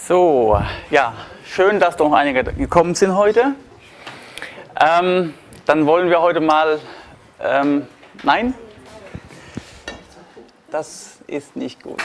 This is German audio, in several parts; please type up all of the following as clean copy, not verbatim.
So, ja, schön, dass noch einige gekommen sind heute. Dann wollen wir heute mal, nein, das ist nicht gut.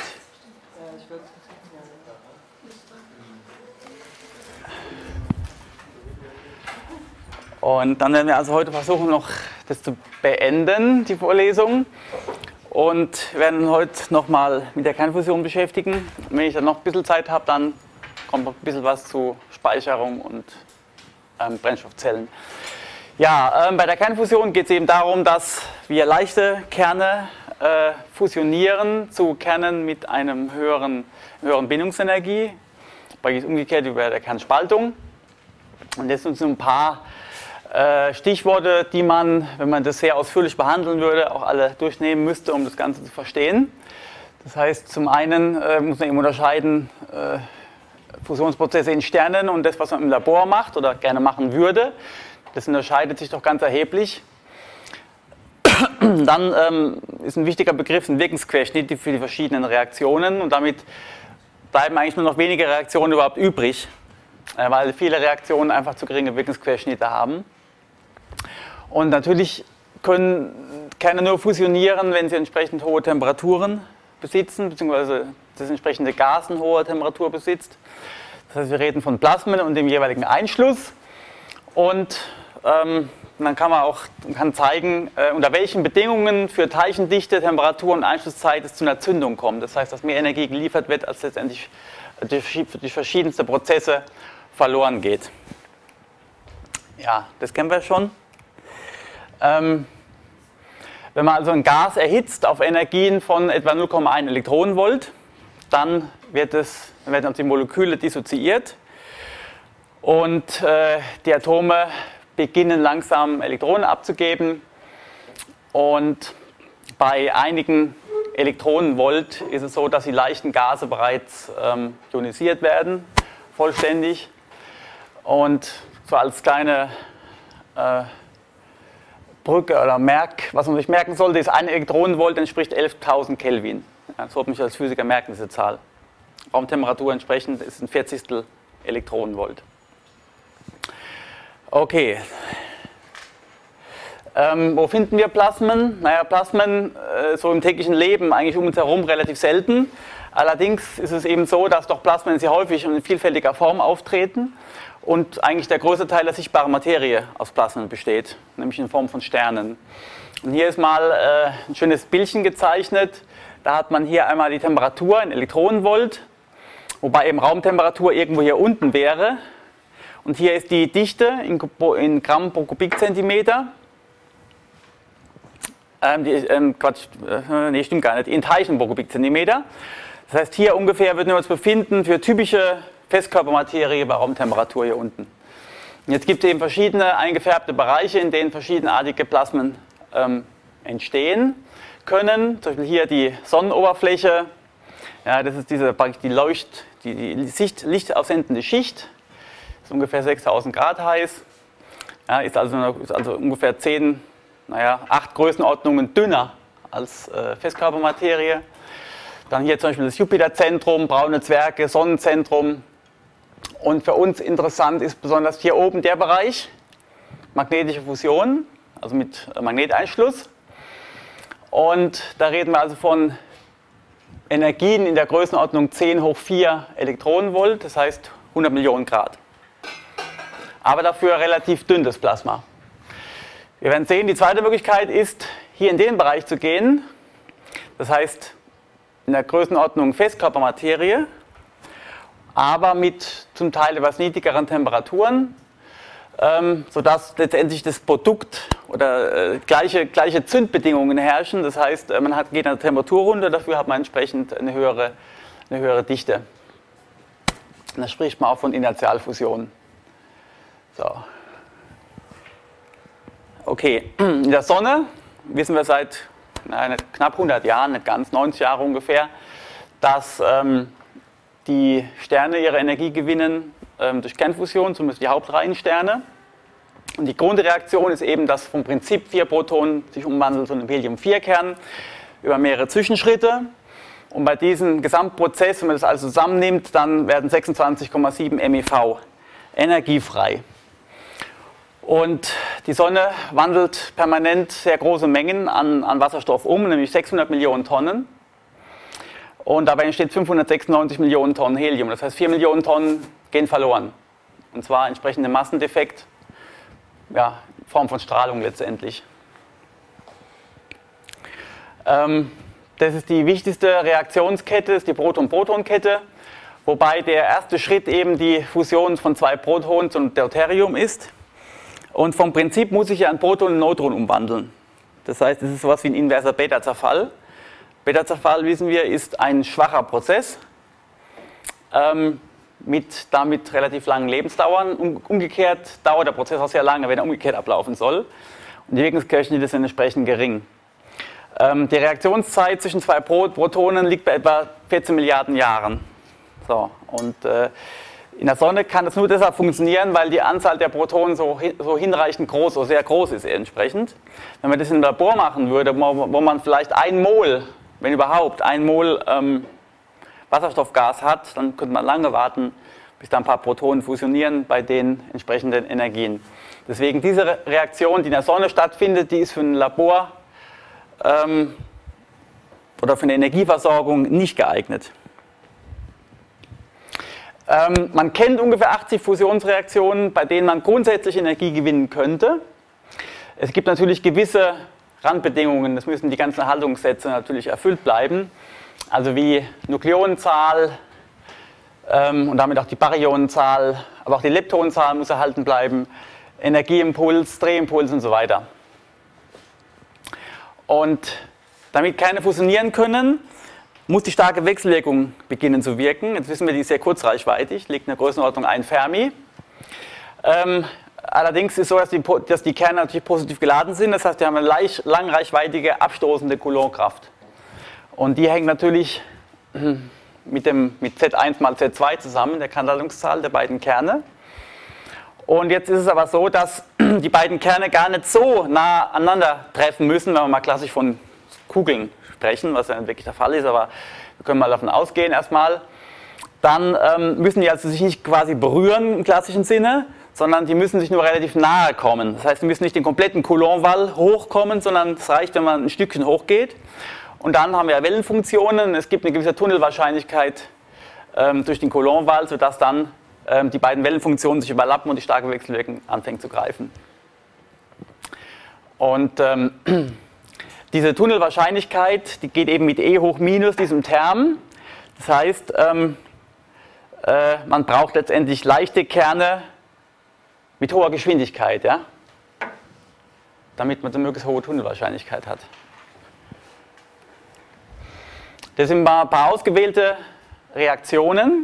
Und dann werden wir also heute versuchen, noch das zu beenden, die Vorlesung. Und werden heute nochmal mit der Kernfusion beschäftigen. Und wenn ich dann noch ein bisschen Zeit habe, dann kommt noch ein bisschen was zu Speicherung und Brennstoffzellen. Ja, bei der Kernfusion geht es eben darum, dass wir leichte Kerne fusionieren zu Kernen mit einem höheren Bindungsenergie. Bei ist umgekehrt wie bei der Kernspaltung. Und jetzt sind so ein paar Stichworte, die man, wenn man das sehr ausführlich behandeln würde, auch alle durchnehmen müsste, um das Ganze zu verstehen. Das heißt, zum einen muss man eben unterscheiden Fusionsprozesse in Sternen und das, was man im Labor macht oder gerne machen würde. Das unterscheidet sich doch ganz erheblich. Dann ist ein wichtiger Begriff ein Wirkungsquerschnitt für die verschiedenen Reaktionen und damit bleiben eigentlich nur noch wenige Reaktionen überhaupt übrig, weil viele Reaktionen einfach zu geringe Wirkungsquerschnitte haben. Und natürlich können Kerne nur fusionieren, wenn sie entsprechend hohe Temperaturen besitzen, beziehungsweise das entsprechende Gas eine hohe Temperatur besitzt. Das heißt, wir reden von Plasmen und dem jeweiligen Einschluss. Und dann kann man auch zeigen, unter welchen Bedingungen für Teilchendichte, Temperatur und Einschlusszeit es zu einer Zündung kommt. Das heißt, dass mehr Energie geliefert wird, als letztendlich durch verschiedenste Prozesse verloren geht. Ja, das kennen wir schon. Wenn man also ein Gas erhitzt auf Energien von etwa 0,1 Elektronenvolt, dann werden die Moleküle dissoziiert und die Atome beginnen langsam Elektronen abzugeben. Und bei einigen Elektronenvolt ist es so, dass die leichten Gase bereits ionisiert werden, vollständig. Und so als kleine Brücke oder was man sich merken sollte, ist 1 Elektronenvolt entspricht 11.000 Kelvin. Ja, das sollte man sich als Physiker merken, diese Zahl. Raumtemperatur entsprechend ist ein 40. Elektronenvolt. Okay. Wo finden wir Plasmen? Naja, Plasmen so im täglichen Leben eigentlich um uns herum relativ selten. Allerdings ist es eben so, dass doch Plasmen sehr häufig und in vielfältiger Form auftreten und eigentlich der größte Teil der sichtbaren Materie aus Plasmen besteht, nämlich in Form von Sternen. Und hier ist mal ein schönes Bildchen gezeichnet. Da hat man hier einmal die Temperatur in Elektronenvolt, wobei eben Raumtemperatur irgendwo hier unten wäre. Und hier ist die Dichte in Gramm pro Kubikzentimeter. Stimmt gar nicht, in Teilchen pro Kubikzentimeter. Das heißt, hier ungefähr würden wir uns befinden für typische Festkörpermaterie bei Raumtemperatur hier unten. Und jetzt gibt es eben verschiedene eingefärbte Bereiche, in denen verschiedenartige Plasmen entstehen können. Zum Beispiel hier die Sonnenoberfläche. Ja, das ist die Licht aussendende Schicht. Ist ungefähr 6000 Grad heiß. Ja, ist also ungefähr 8 Größenordnungen dünner als Festkörpermaterie. Dann hier zum Beispiel das Jupiterzentrum, braune Zwerge, Sonnenzentrum. Und für uns interessant ist besonders hier oben der Bereich, magnetische Fusion, also mit Magneteinschluss. Und da reden wir also von Energien in der Größenordnung 10 hoch 4 Elektronenvolt, das heißt 100 Millionen Grad. Aber dafür relativ dünn das Plasma. Wir werden sehen, die zweite Möglichkeit ist, hier in den Bereich zu gehen. Das heißt, in der Größenordnung Festkörpermaterie, aber mit zum Teil etwas niedrigeren Temperaturen, sodass letztendlich das Produkt oder gleiche Zündbedingungen herrschen. Das heißt, geht eine Temperatur runter, dafür hat man entsprechend eine höhere Dichte. Und da spricht man auch von Inertialfusion. So. Okay, in der Sonne wissen wir seit knapp 100 Jahren, nicht ganz, 90 Jahre ungefähr, dass die Sterne ihre Energie gewinnen durch Kernfusion, zumindest die Hauptreihensterne. Und die Grundreaktion ist eben, dass vom Prinzip 4 Protonen sich umwandeln zu einem Helium-4-Kern über mehrere Zwischenschritte. Und bei diesem Gesamtprozess, wenn man das also zusammennimmt, dann werden 26,7 MeV energiefrei. Und die Sonne wandelt permanent sehr große Mengen an Wasserstoff um, nämlich 600 Millionen Tonnen. Und dabei entsteht 596 Millionen Tonnen Helium. Das heißt, 4 Millionen Tonnen gehen verloren. Und zwar entsprechend dem Massendefekt, ja, in Form von Strahlung letztendlich. Das ist die wichtigste Reaktionskette, ist die Proton-Proton-Kette, wobei der erste Schritt eben die Fusion von 2 Protonen zum Deuterium ist. Und vom Prinzip muss ich ja ein Proton in Neutron umwandeln. Das heißt, es ist sowas wie ein inverser Beta-Zerfall. Beta-Zerfall, wissen wir, ist ein schwacher Prozess mit damit relativ langen Lebensdauern. Umgekehrt dauert der Prozess auch sehr lange, wenn er umgekehrt ablaufen soll. Und die Wirkungsquerschnitte sind entsprechend gering. Die Reaktionszeit zwischen 2 Protonen liegt bei etwa 14 Milliarden Jahren. So, und in der Sonne kann das nur deshalb funktionieren, weil die Anzahl der Protonen so hinreichend groß, so sehr groß ist entsprechend. Wenn man das in einem Labor machen würde, wo man vielleicht 1 Mol, wenn überhaupt, 1 Mol Wasserstoffgas hat, dann könnte man lange warten, bis da ein paar Protonen fusionieren bei den entsprechenden Energien. Deswegen diese Reaktion, die in der Sonne stattfindet, die ist für ein Labor oder für eine Energieversorgung nicht geeignet. Man kennt ungefähr 80 Fusionsreaktionen, bei denen man grundsätzlich Energie gewinnen könnte. Es gibt natürlich gewisse Randbedingungen, das müssen die ganzen Haltungssätze natürlich erfüllt bleiben, also wie Nukleonenzahl und damit auch die Baryonenzahl, aber auch die Leptonenzahl muss erhalten bleiben, Energieimpuls, Drehimpuls und so weiter. Und damit keine fusionieren können, muss die starke Wechselwirkung beginnen zu wirken. Jetzt wissen wir, die ist sehr kurzreichweitig, liegt in der Größenordnung 1 Fermi. Allerdings ist es so, dass die Kerne natürlich positiv geladen sind, das heißt, die haben eine langreichweitige abstoßende Coulomb-Kraft. Und die hängt natürlich mit Z1 mal Z2 zusammen, der Kernladungszahl der beiden Kerne. Und jetzt ist es aber so, dass die beiden Kerne gar nicht so nah aneinander treffen müssen, wenn wir mal klassisch von Kugeln sprechen, was ja nicht wirklich der Fall ist, aber wir können mal davon ausgehen erstmal. Dann müssen die also sich nicht quasi berühren im klassischen Sinne, sondern die müssen sich nur relativ nahe kommen. Das heißt, die müssen nicht den kompletten Coulomb-Wall hochkommen, sondern es reicht, wenn man ein Stückchen hochgeht. Und dann haben wir Wellenfunktionen. Es gibt eine gewisse Tunnelwahrscheinlichkeit durch den Coulomb-Wall, sodass dann die beiden Wellenfunktionen sich überlappen und die starke Wechselwirkung anfängt zu greifen. Und diese Tunnelwahrscheinlichkeit, die geht eben mit E hoch minus diesem Term. Das heißt, man braucht letztendlich leichte Kerne mit hoher Geschwindigkeit, ja? Damit man eine möglichst hohe Tunnelwahrscheinlichkeit hat. Das sind mal ein paar ausgewählte Reaktionen,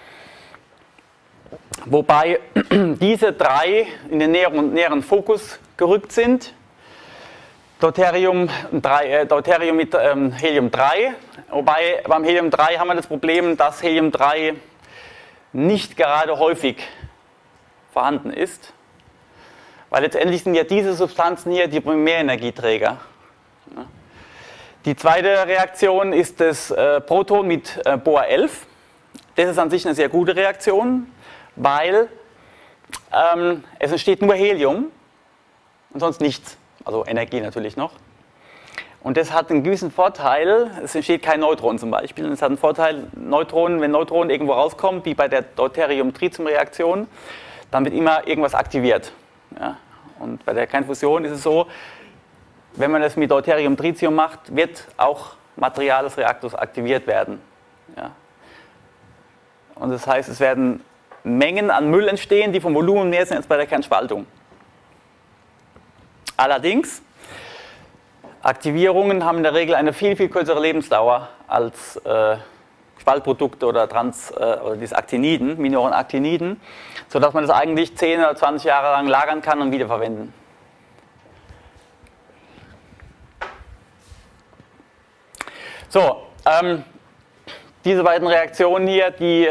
wobei diese 3 in den näheren Fokus gerückt sind. Deuterium mit Helium 3, wobei beim Helium 3 haben wir das Problem, dass Helium 3 nicht gerade häufig vorhanden ist, weil letztendlich sind ja diese Substanzen hier die Primärenergieträger. Die zweite Reaktion ist das Proton mit Bohr 11. Das ist an sich eine sehr gute Reaktion, weil es entsteht nur Helium und sonst nichts. Also Energie natürlich noch. Und das hat einen gewissen Vorteil, es entsteht kein Neutron zum Beispiel. Und es hat einen Vorteil, wenn Neutronen irgendwo rauskommen, wie bei der Deuterium-Tritium-Reaktion, dann wird immer irgendwas aktiviert. Ja? Und bei der Kernfusion ist es so, wenn man das mit Deuterium-Tritium macht, wird auch Material des Reaktors aktiviert werden. Ja? Und das heißt, es werden Mengen an Müll entstehen, die vom Volumen mehr sind als bei der Kernspaltung. Allerdings, Aktivierungen haben in der Regel eine viel, viel kürzere Lebensdauer als Spaltprodukte oder diese Actiniden, minoren Actiniden, sodass man das eigentlich 10 oder 20 Jahre lang lagern kann und wiederverwenden. So, diese beiden Reaktionen hier, die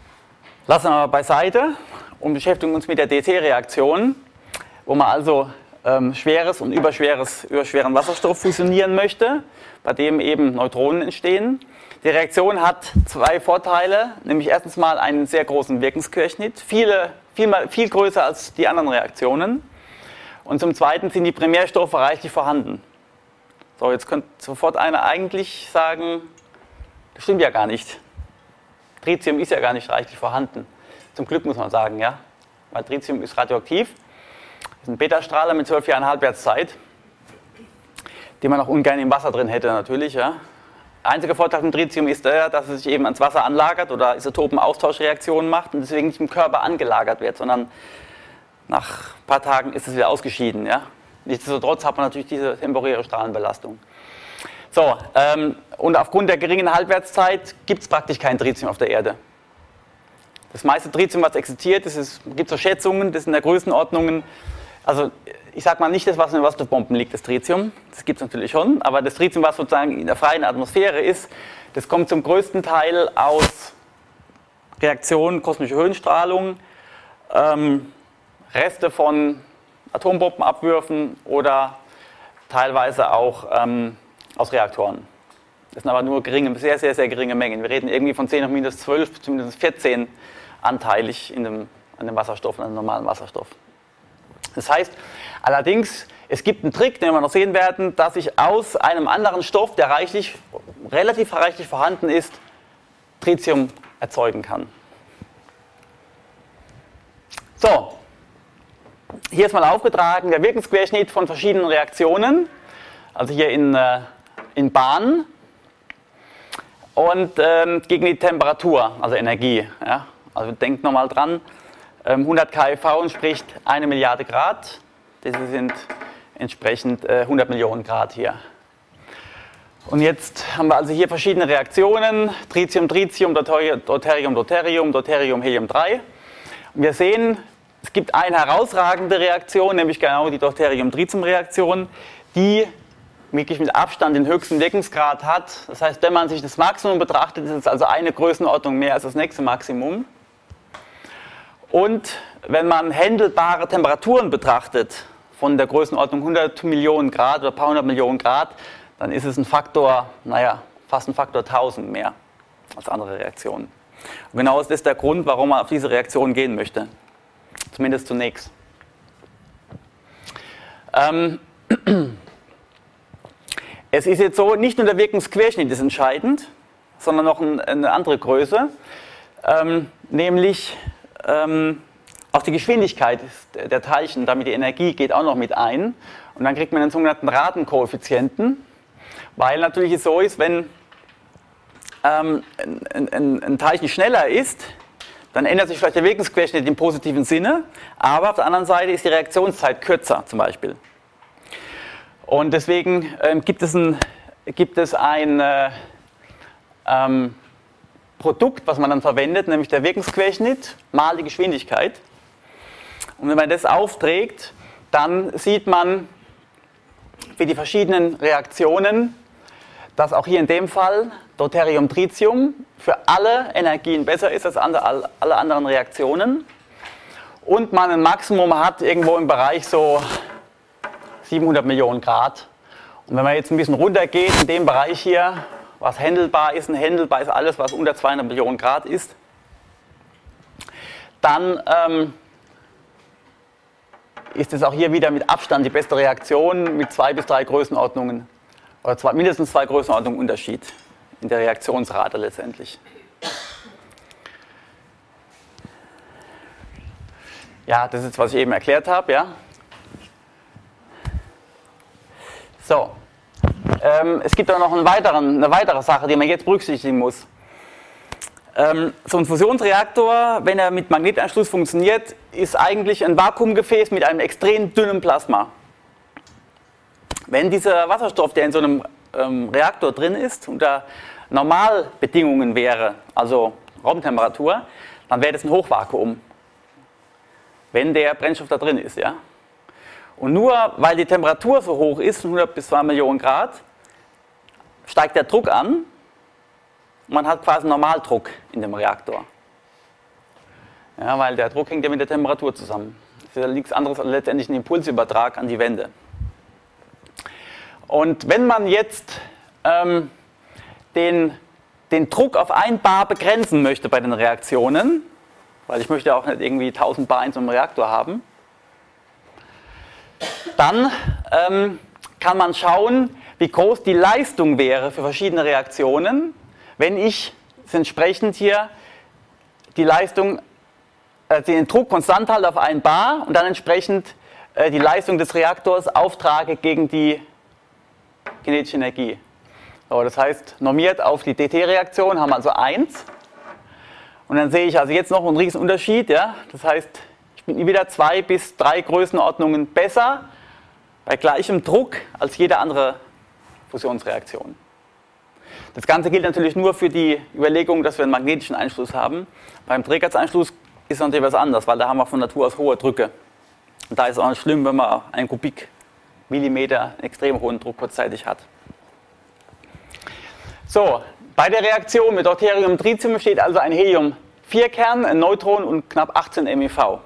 lassen wir beiseite und beschäftigen uns mit der DT-Reaktion, wo man also schweres und überschweren Wasserstoff fusionieren möchte, bei dem eben Neutronen entstehen. Die Reaktion hat zwei Vorteile, nämlich erstens mal einen sehr großen Wirkungsquerschnitt, viel größer als die anderen Reaktionen. Und zum Zweiten sind die Primärstoffe reichlich vorhanden. So, jetzt könnte sofort einer eigentlich sagen, das stimmt ja gar nicht. Tritium ist ja gar nicht reichlich vorhanden. Zum Glück muss man sagen, ja, weil Tritium ist radioaktiv. Das ist ein Beta-Strahler mit 12 Jahren Halbwertszeit, den man auch ungern im Wasser drin hätte natürlich. Ja. Der einzige Vorteil von Tritium ist der, dass es sich eben ans Wasser anlagert oder Isotopenaustauschreaktionen macht und deswegen nicht im Körper angelagert wird, sondern nach ein paar Tagen ist es wieder ausgeschieden. Ja. Nichtsdestotrotz hat man natürlich diese temporäre Strahlenbelastung. So, und aufgrund der geringen Halbwertszeit gibt es praktisch kein Tritium auf der Erde. Das meiste Tritium, was existiert, gibt so Schätzungen, das sind in der Größenordnungen, also ich sage mal nicht das, was in den Wasserstoffbomben liegt, das Tritium, das gibt es natürlich schon, aber das Tritium, was sozusagen in der freien Atmosphäre ist, das kommt zum größten Teil aus Reaktionen, kosmische Höhenstrahlung, Reste von Atombombenabwürfen oder teilweise auch aus Reaktoren. Das sind aber nur sehr, sehr, sehr geringe Mengen. Wir reden irgendwie von 10 hoch minus 12, zumindest 14 anteilig an dem Wasserstoff, an dem normalen Wasserstoff. Das heißt allerdings, es gibt einen Trick, den wir noch sehen werden, dass ich aus einem anderen Stoff, der relativ reichlich vorhanden ist, Tritium erzeugen kann. So, hier ist mal aufgetragen der Wirkungsquerschnitt von verschiedenen Reaktionen, also hier in Bahnen und gegen die Temperatur, also Energie. Ja? Also denkt nochmal dran, 100 keV entspricht 1 Milliarde Grad, das sind entsprechend 100 Millionen Grad hier. Und jetzt haben wir also hier verschiedene Reaktionen, Tritium, Tritium, Deuterium, Deuterium, Deuterium, Helium-3. Und wir sehen, es gibt eine herausragende Reaktion, nämlich genau die Deuterium-Tritium-Reaktion, die wirklich mit Abstand den höchsten Wirkungsgrad hat. Das heißt, wenn man sich das Maximum betrachtet, ist es also eine Größenordnung mehr als das nächste Maximum. Und wenn man händelbare Temperaturen betrachtet, von der Größenordnung 100 Millionen Grad oder ein paar hundert Millionen Grad, dann ist es ein Faktor, fast ein Faktor 1000 mehr als andere Reaktionen. Und genau ist das der Grund, warum man auf diese Reaktion gehen möchte. Zumindest zunächst. Es ist jetzt so, nicht nur der Wirkungsquerschnitt ist entscheidend, sondern noch eine andere Größe, nämlich auch die Geschwindigkeit der Teilchen, damit die Energie geht auch noch mit ein. Und dann kriegt man einen sogenannten Ratenkoeffizienten, weil natürlich es so ist, wenn ein Teilchen schneller ist, dann ändert sich vielleicht der Wirkungsquerschnitt im positiven Sinne, aber auf der anderen Seite ist die Reaktionszeit kürzer zum Beispiel. Und deswegen gibt es ein Produkt, was man dann verwendet, nämlich der Wirkungsquerschnitt mal die Geschwindigkeit. Und wenn man das aufträgt, dann sieht man für die verschiedenen Reaktionen, dass auch hier in dem Fall Deuterium-Tritium für alle Energien besser ist als alle anderen Reaktionen. Und man ein Maximum hat irgendwo im Bereich so 700 Millionen Grad. Und wenn man jetzt ein bisschen runter geht, in dem Bereich hier, was händelbar ist, alles, was unter 200 Millionen Grad ist, dann ist es auch hier wieder mit Abstand die beste Reaktion mit 2 bis 3 Größenordnungen oder mindestens 2 Größenordnungen Unterschied in der Reaktionsrate letztendlich. Ja, das ist, was ich eben erklärt habe, ja. So, es gibt auch noch eine weitere Sache, die man jetzt berücksichtigen muss. So ein Fusionsreaktor, wenn er mit Magnetanschluss funktioniert, ist eigentlich ein Vakuumgefäß mit einem extrem dünnen Plasma. Wenn dieser Wasserstoff, der in so einem Reaktor drin ist, unter Normalbedingungen wäre, also Raumtemperatur, dann wäre das ein Hochvakuum, wenn der Brennstoff da drin ist. Ja? Und nur weil die Temperatur so hoch ist, 100 bis 2 Millionen Grad, steigt der Druck an. Man hat quasi Normaldruck in dem Reaktor. Ja, weil der Druck hängt ja mit der Temperatur zusammen. Das ist ja nichts anderes als letztendlich ein Impulsübertrag an die Wände. Und wenn man jetzt den Druck auf 1 bar begrenzen möchte bei den Reaktionen, weil ich möchte auch nicht irgendwie 1000 bar in so einem Reaktor haben, dann kann man schauen, wie groß die Leistung wäre für verschiedene Reaktionen, wenn ich entsprechend hier die Leistung, den Druck konstant halte auf 1 bar und dann entsprechend die Leistung des Reaktors auftrage gegen die kinetische Energie. So, das heißt, normiert auf die DT-Reaktion haben wir also 1. Und dann sehe ich also jetzt noch einen riesen Unterschied. Ja? Das heißt, ich bin wieder 2 bis 3 Größenordnungen besser bei gleichem Druck als jede andere Fusionsreaktion. Das Ganze gilt natürlich nur für die Überlegung, dass wir einen magnetischen Einschluss haben. Beim Trägheitseinschluss ist natürlich was anderes, weil da haben wir von Natur aus hohe Drücke. Und da ist es auch nicht schlimm, wenn man 1 Kubikmillimeter extrem hohen Druck kurzzeitig hat. So, bei der Reaktion mit Deuterium und Tritium steht also ein Helium-4-Kern, ein Neutron und knapp 18 MeV.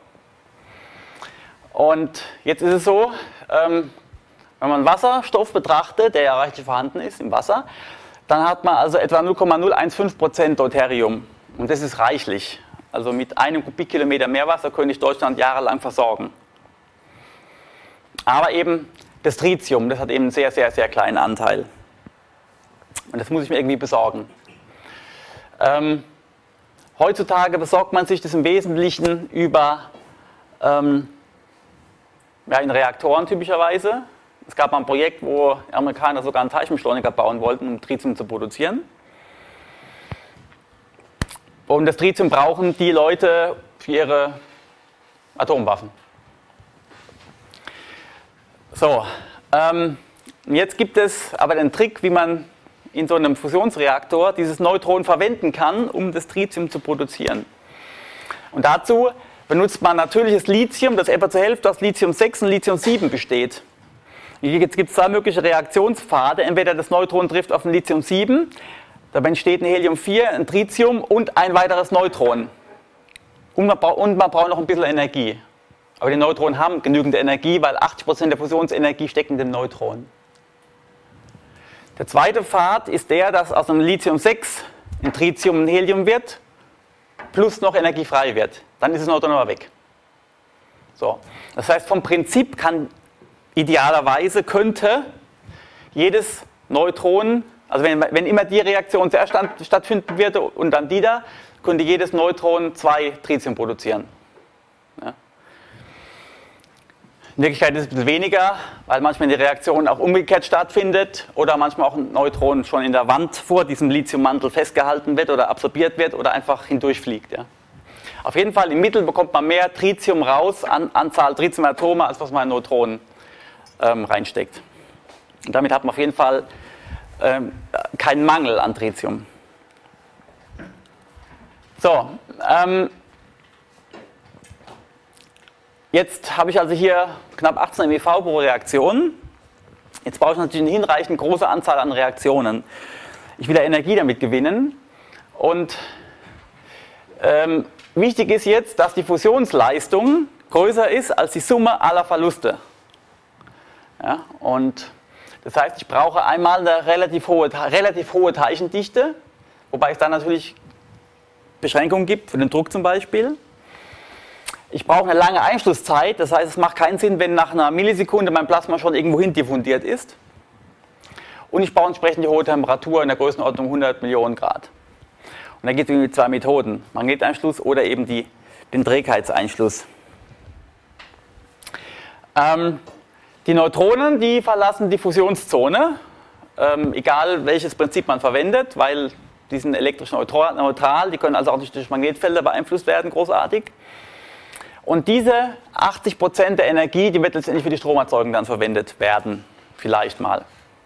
Und jetzt ist es so, wenn man Wasserstoff betrachtet, der ja reichlich vorhanden ist im Wasser, dann hat man also etwa 0,015% Deuterium. Und das ist reichlich. Also mit 1 Kubikkilometer Meerwasser könnte ich Deutschland jahrelang versorgen. Aber eben das Tritium, das hat eben einen sehr, sehr, sehr kleinen Anteil. Und das muss ich mir irgendwie besorgen. Heutzutage besorgt man sich das im Wesentlichen über in Reaktoren typischerweise. Es gab mal ein Projekt, wo die Amerikaner sogar einen Teilchenbeschleuniger bauen wollten, um Tritium zu produzieren. Und das Tritium brauchen die Leute für ihre Atomwaffen. So, jetzt gibt es aber den Trick, wie man in so einem Fusionsreaktor dieses Neutron verwenden kann, um das Tritium zu produzieren. Und dazu benutzt man natürliches Lithium, das etwa zur Hälfte aus Lithium-6 und Lithium-7 besteht. Jetzt gibt es 2 mögliche Reaktionspfade. Entweder das Neutron trifft auf ein Lithium-7, dabei entsteht ein Helium-4, ein Tritium und ein weiteres Neutron. Und man braucht noch ein bisschen Energie. Aber die Neutronen haben genügend Energie, weil 80% der Fusionsenergie steckt in dem Neutron. Der zweite Pfad ist der, dass aus einem Lithium-6 ein Tritium ein Helium wird, plus noch Energie frei wird. Dann ist das Neutron aber weg. So. Das heißt, vom Prinzip idealerweise könnte jedes Neutron, also wenn immer die Reaktion zuerst stattfinden würde und dann die da, könnte jedes Neutron 2 Tritium produzieren. Ja. In Wirklichkeit ist es ein bisschen weniger, weil manchmal die Reaktion auch umgekehrt stattfindet oder manchmal auch ein Neutron schon in der Wand vor diesem Lithiummantel festgehalten wird oder absorbiert wird oder einfach hindurchfliegt. Ja. Auf jeden Fall im Mittel bekommt man mehr Tritium raus an Anzahl Tritiumatome, als was man in Neutronen reinsteckt. Und damit hat man auf jeden Fall keinen Mangel an Tritium. So, jetzt habe ich also hier knapp 18 MeV pro Reaktion. Jetzt brauche ich natürlich eine hinreichend große Anzahl an Reaktionen. Ich will ja Energie damit gewinnen. Und wichtig ist jetzt, dass die Fusionsleistung größer ist als die Summe aller Verluste. Ja, und das heißt, ich brauche einmal eine relativ hohe Teilchendichte, wobei es dann natürlich Beschränkungen gibt, für den Druck zum Beispiel. Ich brauche eine lange Einschlusszeit, das heißt, es macht keinen Sinn, wenn nach einer Millisekunde mein Plasma schon irgendwo hin diffundiert ist. Und ich brauche entsprechend die hohe Temperatur in der Größenordnung 100 Millionen Grad. Und da gibt es irgendwie 2 Methoden, Magneteinschluss oder eben den Trägheitseinschluss. Die Neutronen, die verlassen die Fusionszone, egal welches Prinzip man verwendet, weil die sind elektrisch neutral, die können also auch nicht durch Magnetfelder beeinflusst werden, großartig. Und diese 80% der Energie, die wird letztendlich für die Stromerzeugung dann verwendet werden, vielleicht mal.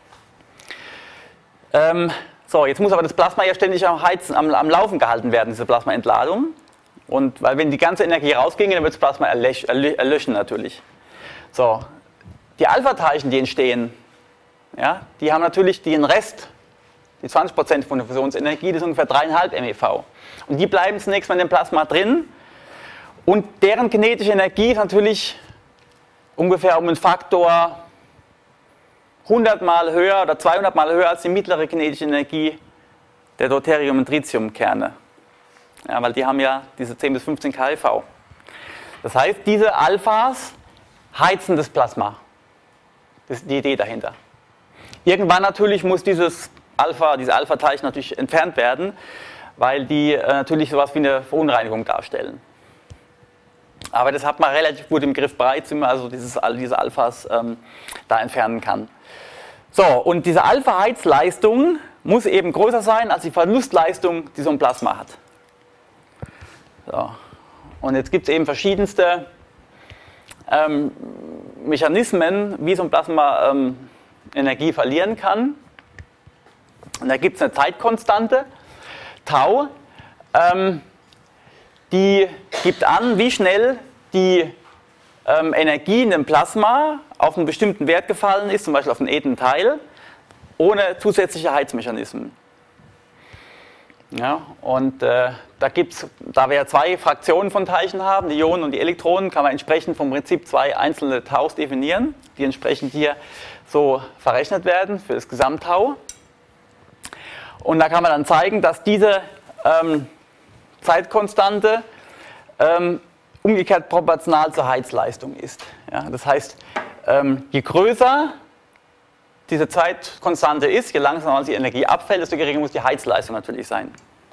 So, jetzt muss aber das Plasma ja ständig am Laufen gehalten werden, diese Plasmaentladung. Und weil wenn die ganze Energie rausginge, dann wird das Plasma erlöschen natürlich. So, die Alpha-Teilchen, die entstehen, ja, die haben natürlich den Rest, die 20% von der Fusionsenergie, das ist ungefähr 3,5 MeV. Und die bleiben zunächst mal in dem Plasma drin Und deren kinetische Energie ist natürlich ungefähr um einen Faktor 100 Mal höher oder 200 Mal höher als die mittlere kinetische Energie der Deuterium- und Tritiumkerne. Ja, weil die haben ja diese 10 bis 15 keV. Das heißt, diese Alphas heizen das Plasma. Das ist die Idee dahinter. Irgendwann natürlich muss diese Alpha-Teilchen natürlich entfernt werden, weil die natürlich sowas wie eine Verunreinigung darstellen. Aber das hat man relativ gut im Griff bereits, wie man also diese Alphas da entfernen kann. So, und diese Alpha-Heizleistung muss eben größer sein als die Verlustleistung, die so ein Plasma hat. So. Und jetzt gibt es eben verschiedenste Mechanismen, wie so ein Plasma Energie verlieren kann. Und da gibt es eine Zeitkonstante, Tau, die gibt an, wie schnell die Energie in dem Plasma auf einen bestimmten Wert gefallen ist, zum Beispiel auf einen Edenteil, ohne zusätzliche Heizmechanismen. Ja, und da wir zwei Fraktionen von Teilchen haben, die Ionen und die Elektronen, kann man entsprechend vom Prinzip zwei einzelne Taus definieren, die entsprechend hier so verrechnet werden für das Gesamttau. Und da kann man dann zeigen, dass diese Zeitkonstante umgekehrt proportional zur Heizleistung ist. Ja, das heißt, je größer diese Zeitkonstante ist, je langsamer die Energie abfällt, desto geringer muss die Heizleistung natürlich sein.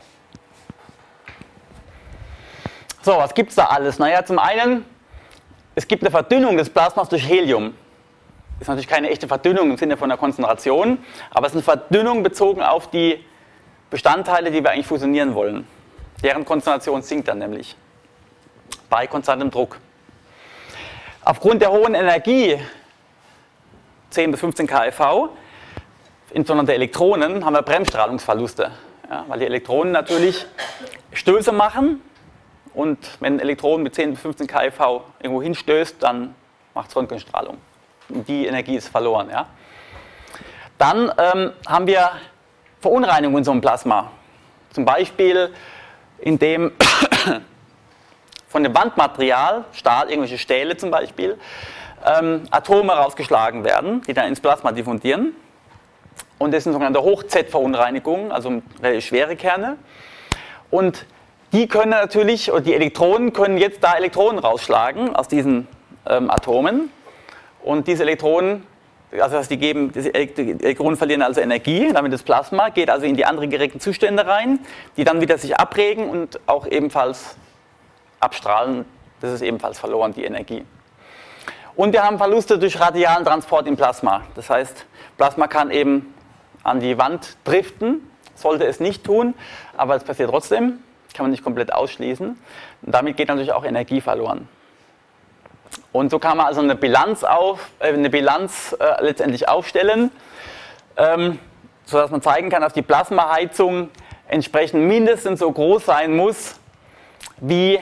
So, was gibt es da alles? Naja, zum einen, es gibt eine Verdünnung des Plasmas durch Helium. Ist natürlich keine echte Verdünnung im Sinne von der Konzentration, aber es ist eine Verdünnung bezogen auf die Bestandteile, die wir eigentlich fusionieren wollen. Deren Konzentration sinkt dann nämlich bei konstantem Druck. Aufgrund der hohen Energie, 10 bis 15 keV, insbesondere der Elektronen, haben wir Bremsstrahlungsverluste. Ja, weil die Elektronen natürlich Stöße machen und wenn ein Elektron mit 10 bis 15 keV irgendwo hinstößt, dann macht es Röntgenstrahlung. Und die Energie ist verloren. Ja. Dann haben wir Verunreinigung in so einem Plasma. Zum Beispiel, indem von dem Wandmaterial, Stahl, irgendwelche Stähle zum Beispiel, Atome rausgeschlagen werden, die dann ins Plasma diffundieren. Und das sind sogenannte Hoch-Z-Verunreinigungen, also relativ schwere Kerne. Und die können natürlich, oder die Elektronen können jetzt da Elektronen rausschlagen aus diesen Atomen. Und diese Elektronen, also die Elektronen verlieren also Energie, damit das Plasma geht also in die anderen geregten Zustände rein, die dann wieder sich abregen und auch ebenfalls abstrahlen. Das ist ebenfalls verloren, die Energie. Und wir haben Verluste durch radialen Transport im Plasma. Das heißt, Plasma kann eben an die Wand driften, sollte es nicht tun, aber es passiert trotzdem, kann man nicht komplett ausschließen. Und damit geht natürlich auch Energie verloren. Und so kann man also eine Bilanz letztendlich aufstellen, sodass man zeigen kann, dass die Plasmaheizung entsprechend mindestens so groß sein muss wie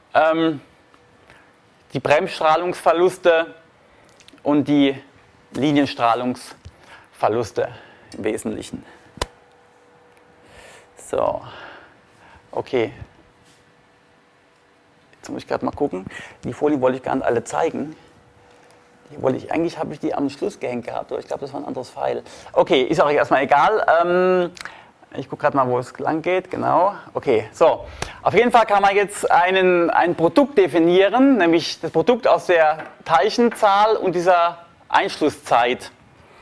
die Bremsstrahlungsverluste und die Linienstrahlungsverluste im Wesentlichen. So, okay. Jetzt muss ich gerade mal gucken. Die Folien wollte ich gar nicht alle zeigen. Eigentlich habe ich die am Schluss gehängt gehabt, aber ich glaube, das war ein anderes File. Okay, ist auch erstmal egal. Ich gucke gerade mal, wo es lang geht. Genau. Okay, so. Auf jeden Fall kann man jetzt ein Produkt definieren, nämlich das Produkt aus der Teilchenzahl und dieser Einschlusszeit.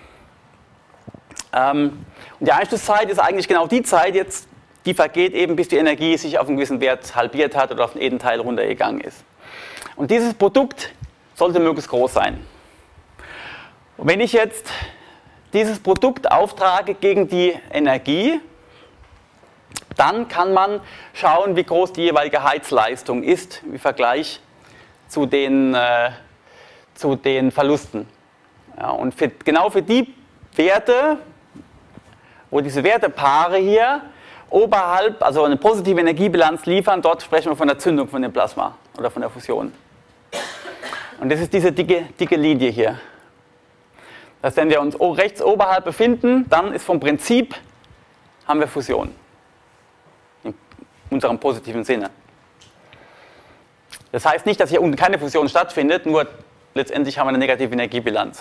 Und die Einschlusszeit ist eigentlich genau die Zeit jetzt, die vergeht eben, bis die Energie sich auf einen gewissen Wert halbiert hat oder auf einen Edenteil runtergegangen ist. Und dieses Produkt sollte möglichst groß sein. Und wenn ich jetzt dieses Produkt auftrage gegen die Energie, dann kann man schauen, wie groß die jeweilige Heizleistung ist im Vergleich zu den Verlusten. Ja, und genau für die Werte, wo diese Wertepaare hier oberhalb, also eine positive Energiebilanz liefern, dort sprechen wir von der Zündung von dem Plasma oder von der Fusion. Und das ist diese dicke Linie hier. Das heißt, wenn wir uns rechts oberhalb befinden, dann ist vom Prinzip, haben wir Fusion. In unserem positiven Sinne. Das heißt nicht, dass hier unten keine Fusion stattfindet, nur letztendlich haben wir eine negative Energiebilanz.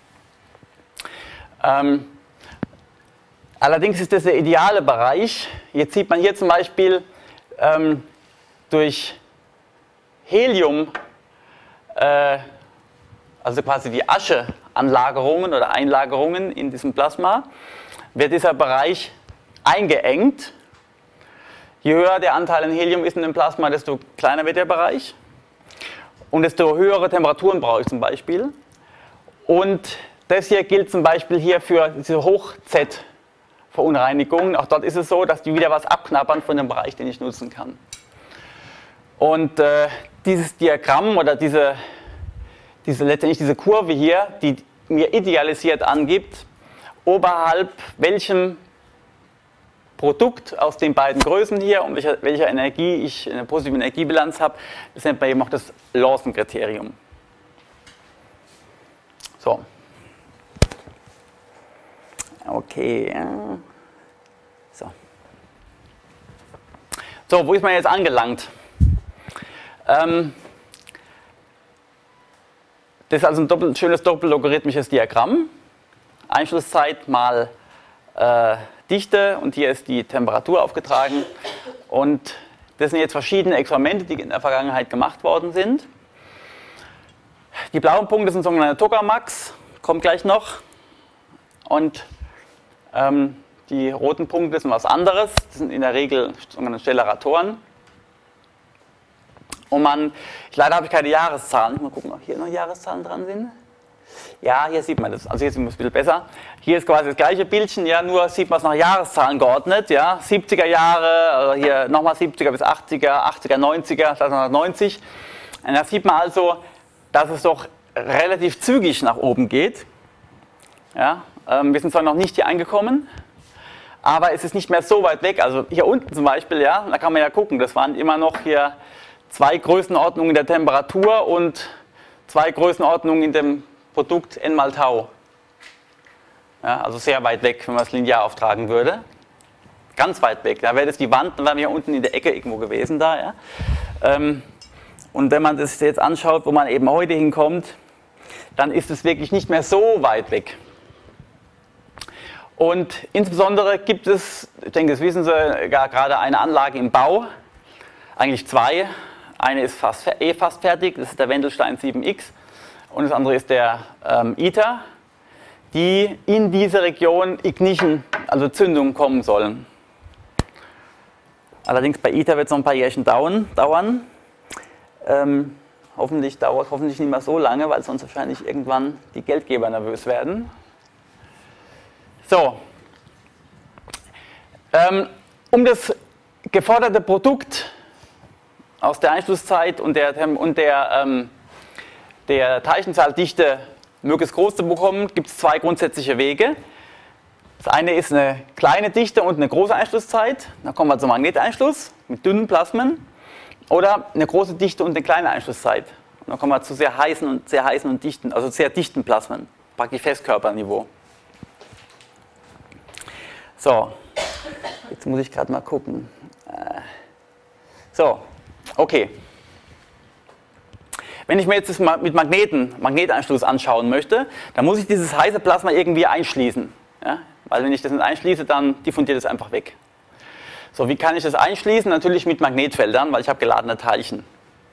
Allerdings ist das der ideale Bereich. Jetzt sieht man hier zum Beispiel durch Helium, also quasi die Ascheanlagerungen oder Einlagerungen in diesem Plasma, wird dieser Bereich eingeengt. Je höher der Anteil an Helium ist in dem Plasma, desto kleiner wird der Bereich. Und desto höhere Temperaturen brauche ich zum Beispiel. Und das hier gilt zum Beispiel hier für diese Hoch-Z-Verunreinigungen. Auch dort ist es so, dass die wieder was abknabbern von dem Bereich, den ich nutzen kann. Und dieses Diagramm oder letztendlich diese Kurve hier, die mir idealisiert angibt, oberhalb welchem Produkt aus den beiden Größen hier und welcher Energie ich eine positive Energiebilanz habe, das nennt man eben auch das Lawson-Kriterium. So. Okay. So, wo ist man jetzt angelangt? Das ist also ein schönes doppellogarithmisches Diagramm. Einschlusszeit mal Dichte und hier ist die Temperatur aufgetragen. Und das sind jetzt verschiedene Experimente, die in der Vergangenheit gemacht worden sind. Die blauen Punkte sind sogenannte Tokamaks, kommt gleich noch. Und die roten Punkte sind was anderes, das sind in der Regel sogenannte Stellaratoren. Und leider habe ich keine Jahreszahlen. Mal gucken, ob hier noch Jahreszahlen dran sind. Ja, hier sieht man das. Also hier sieht man es ein bisschen besser. Hier ist quasi das gleiche Bildchen, ja, nur sieht man es nach Jahreszahlen geordnet. Ja, 70er Jahre, hier nochmal 70er bis 80er, 80er, 90er, 1990. Und da sieht man also, dass es doch relativ zügig nach oben geht. Ja, wir sind zwar noch nicht hier angekommen, aber es ist nicht mehr so weit weg. Also hier unten zum Beispiel, ja, da kann man ja gucken, das waren immer noch hier 2 Größenordnungen der Temperatur und 2 Größenordnungen in dem Produkt n mal Tau. Ja, also sehr weit weg, wenn man es linear auftragen würde. Ganz weit weg. Da wäre das die Wand, dann wären wir hier unten in der Ecke irgendwo gewesen da. Ja. Und wenn man das jetzt anschaut, wo man eben heute hinkommt, dann ist es wirklich nicht mehr so weit weg. Und insbesondere gibt es, ich denke, das wissen Sie, gerade eine Anlage im Bau, eigentlich 2. Eine ist fast fertig, das ist der Wendelstein 7X und das andere ist der ITER, die in diese Region Ignition, also Zündung, kommen sollen. Allerdings bei ITER wird es noch ein paar Jährchen dauern. Hoffentlich dauert es nicht mehr so lange, weil sonst wahrscheinlich irgendwann die Geldgeber nervös werden. So, um das geforderte Produkt aus der Einschlusszeit und der Teilchenzahldichte möglichst groß zu bekommen, gibt es 2 grundsätzliche Wege. Das eine ist eine kleine Dichte und eine große Einschlusszeit. Da kommen wir zum Magneteinschluss mit dünnen Plasmen. Oder eine große Dichte und eine kleine Einschlusszeit. Und dann kommen wir zu sehr heißen und dichten, also sehr dichten Plasmen, praktisch Festkörperniveau. So, jetzt muss ich gerade mal gucken. So, okay. Wenn ich mir jetzt das mit Magneteinschluss anschauen möchte, dann muss ich dieses heiße Plasma irgendwie einschließen. Ja? Weil wenn ich das nicht einschließe, dann diffundiert es einfach weg. So, wie kann ich das einschließen? Natürlich mit Magnetfeldern, weil ich habe geladene Teilchen.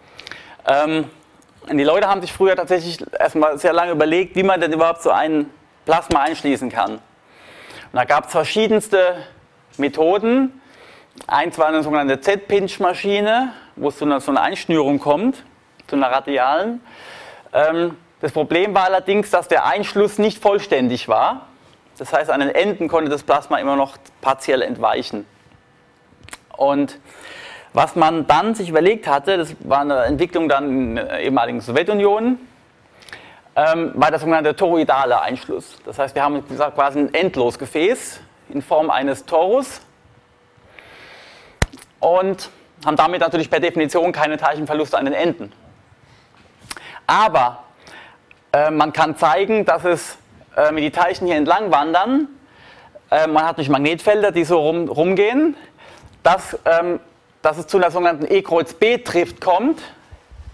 Die Leute haben sich früher tatsächlich erstmal sehr lange überlegt, wie man denn überhaupt so ein Plasma einschließen kann. Und da gab es verschiedenste Methoden. Eins war eine sogenannte Z-Pinch-Maschine, wo es zu einer Einschnürung kommt, zu einer radialen. Das Problem war allerdings, dass der Einschluss nicht vollständig war. Das heißt, an den Enden konnte das Plasma immer noch partiell entweichen. Und was man dann sich überlegt hatte, das war eine Entwicklung dann in der ehemaligen Sowjetunion, war der sogenannte toroidale Einschluss. Das heißt, wir haben quasi ein Endlosgefäß in Form eines Torus und haben damit natürlich per Definition keine Teilchenverluste an den Enden. Aber man kann zeigen, dass es, wenn die Teilchen hier entlang wandern, man hat durch Magnetfelder, die so rumgehen, dass es zu einer sogenannten E-Kreuz-B-Drift kommt,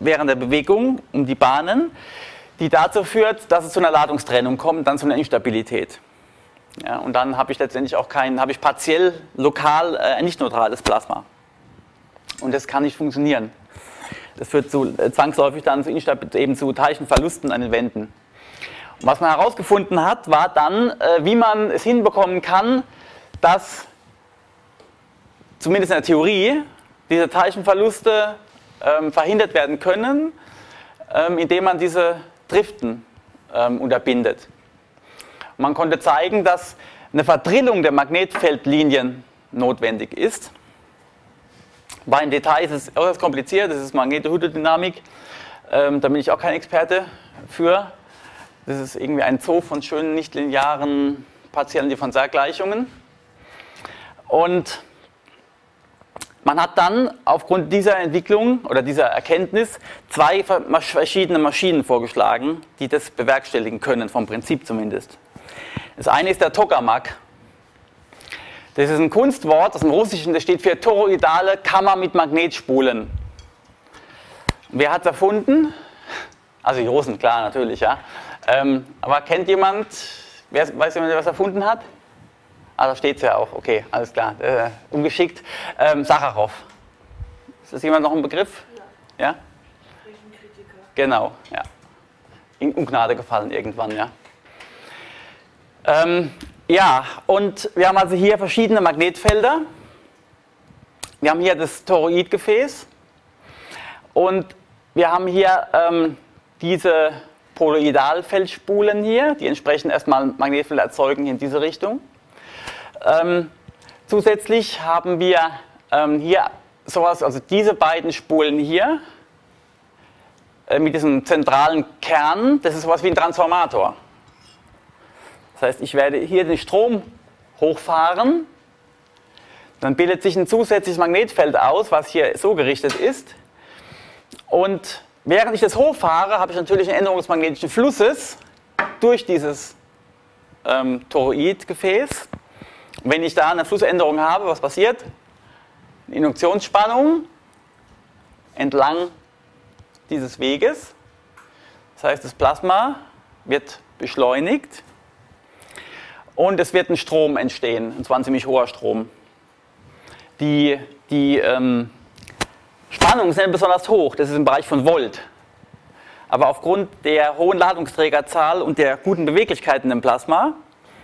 während der Bewegung um die Bahnen, die dazu führt, dass es zu einer Ladungstrennung kommt, dann zu einer Instabilität. Ja, und dann habe ich letztendlich auch habe ich partiell lokal ein nicht neutrales Plasma. Und das kann nicht funktionieren. Das führt zwangsläufig dann eben zu Teilchenverlusten an den Wänden. Und was man herausgefunden hat, war dann, wie man es hinbekommen kann, dass zumindest in der Theorie diese Teilchenverluste verhindert werden können, indem man diese Driften unterbindet. Und man konnte zeigen, dass eine Verdrillung der Magnetfeldlinien notwendig ist. Bei im Detail ist es äußerst kompliziert, das ist Magnetohydrodynamik, da bin ich auch kein Experte für. Das ist irgendwie ein Zoo von schönen nichtlinearen partiellen Differentialgleichungen. Und man hat dann aufgrund dieser Entwicklung oder dieser Erkenntnis zwei verschiedene Maschinen vorgeschlagen, die das bewerkstelligen können, vom Prinzip zumindest. Das eine ist der Tokamak. Das ist ein Kunstwort aus dem Russischen, das steht für toroidale Kammer mit Magnetspulen. Wer hat es erfunden? Also die Russen, klar, natürlich, ja. Aber kennt jemand, weiß jemand, wer was erfunden hat? Ah, da steht es ja auch, okay, alles klar, ungeschickt. Sacharow. Ist das jemand noch ein Begriff? Ja. Ja? Genau, ja. In Ungnade gefallen irgendwann, ja. Ja, und wir haben also hier verschiedene Magnetfelder. Wir haben hier das Toroidgefäß und wir haben hier diese Poloidalfeldspulen hier, die entsprechend erstmal Magnetfelder erzeugen in diese Richtung. Zusätzlich haben wir hier sowas, also diese beiden Spulen hier mit diesem zentralen Kern, das ist sowas wie ein Transformator. Das heißt, ich werde hier den Strom hochfahren, dann bildet sich ein zusätzliches Magnetfeld aus, was hier so gerichtet ist. Und während ich das hochfahre, habe ich natürlich eine Änderung des magnetischen Flusses durch dieses Toroidgefäß. Und wenn ich da eine Flussänderung habe, was passiert? Eine Induktionsspannung entlang dieses Weges. Das heißt, das Plasma wird beschleunigt. Und es wird ein Strom entstehen, und zwar ein ziemlich hoher Strom. Die Spannungen sind besonders hoch, das ist im Bereich von Volt. Aber aufgrund der hohen Ladungsträgerzahl und der guten Beweglichkeiten im Plasma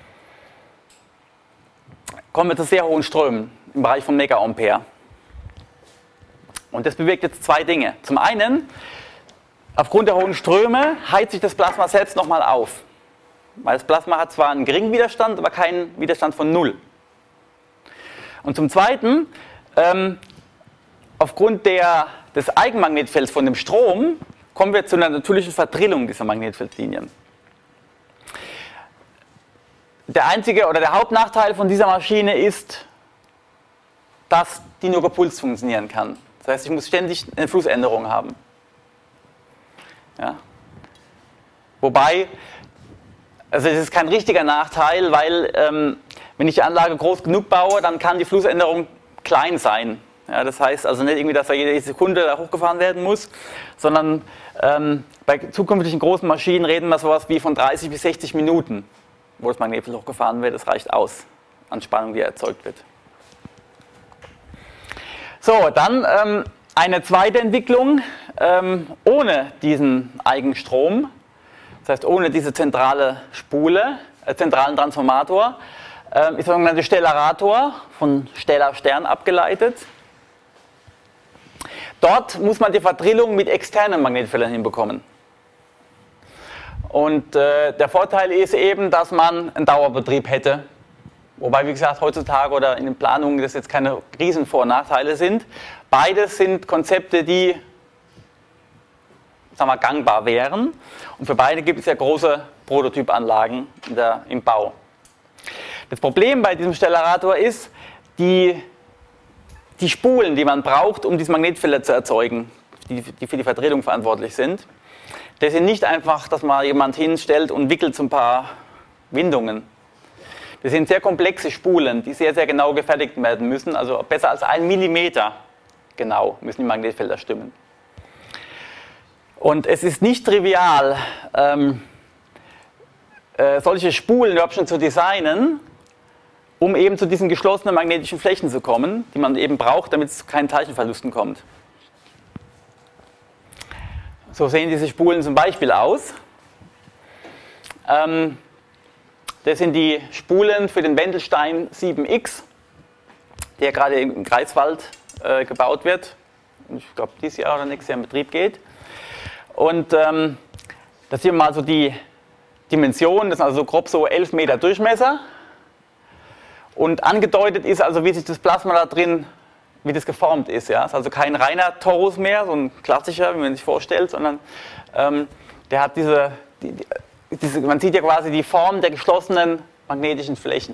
kommen wir zu sehr hohen Strömen im Bereich von Megaampere. Und das bewirkt jetzt zwei Dinge. Zum einen, aufgrund der hohen Ströme heizt sich das Plasma selbst nochmal auf. Weil das Plasma hat zwar einen geringen Widerstand, aber keinen Widerstand von 0. Und zum Zweiten, aufgrund des Eigenmagnetfelds von dem Strom, kommen wir zu einer natürlichen Verdrillung dieser Magnetfeldlinien. Der einzige oder der Hauptnachteil von dieser Maschine ist, dass die nur gepulst funktionieren kann. Das heißt, ich muss ständig eine Flussänderung haben. Ja. Wobei, also es ist kein richtiger Nachteil, weil wenn ich die Anlage groß genug baue, dann kann die Flussänderung klein sein. Ja, das heißt also nicht irgendwie, dass da jede Sekunde da hochgefahren werden muss, sondern bei zukünftigen großen Maschinen reden wir sowas wie von 30 bis 60 Minuten, wo das Magnetfeld hochgefahren wird. Das reicht aus an Spannung, die erzeugt wird. So, dann eine zweite Entwicklung ohne diesen Eigenstrom. Das heißt, ohne diese zentrale Spule, zentralen Transformator, ist der sogenannte Stellarator, von Stellar Stern abgeleitet. Dort muss man die Verdrillung mit externen Magnetfeldern hinbekommen. Und der Vorteil ist eben, dass man einen Dauerbetrieb hätte. Wobei, wie gesagt, heutzutage oder in den Planungen das jetzt keine riesen Vor- und Nachteile sind. Beides sind Konzepte, die, sagen wir, gangbar wären. Und für beide gibt es ja große Prototypanlagen im Bau. Das Problem bei diesem Stellarator ist, die Spulen, die man braucht, um diese Magnetfelder zu erzeugen, die für die Verdrillung verantwortlich sind, das sind nicht einfach, dass man jemand hinstellt und wickelt so ein paar Windungen. Das sind sehr komplexe Spulen, die sehr, sehr genau gefertigt werden müssen. Also besser als 1 Millimeter genau müssen die Magnetfelder stimmen. Und es ist nicht trivial, solche Spulen überhaupt schon zu designen, um eben zu diesen geschlossenen magnetischen Flächen zu kommen, die man eben braucht, damit es zu keinen Teilchenverlusten kommt. So sehen diese Spulen zum Beispiel aus. Das sind die Spulen für den Wendelstein 7X, der gerade im Greifswald gebaut wird. Ich glaube, dieses Jahr oder nächstes Jahr in Betrieb geht. Und das sehen wir mal so die Dimensionen, das sind also grob so 11 Meter Durchmesser. Und angedeutet ist also, wie sich das Plasma da drin, wie das geformt ist. Ja? Das ist also kein reiner Torus mehr, so ein klassischer, wie man sich vorstellt, sondern der hat man sieht ja quasi die Form der geschlossenen magnetischen Flächen.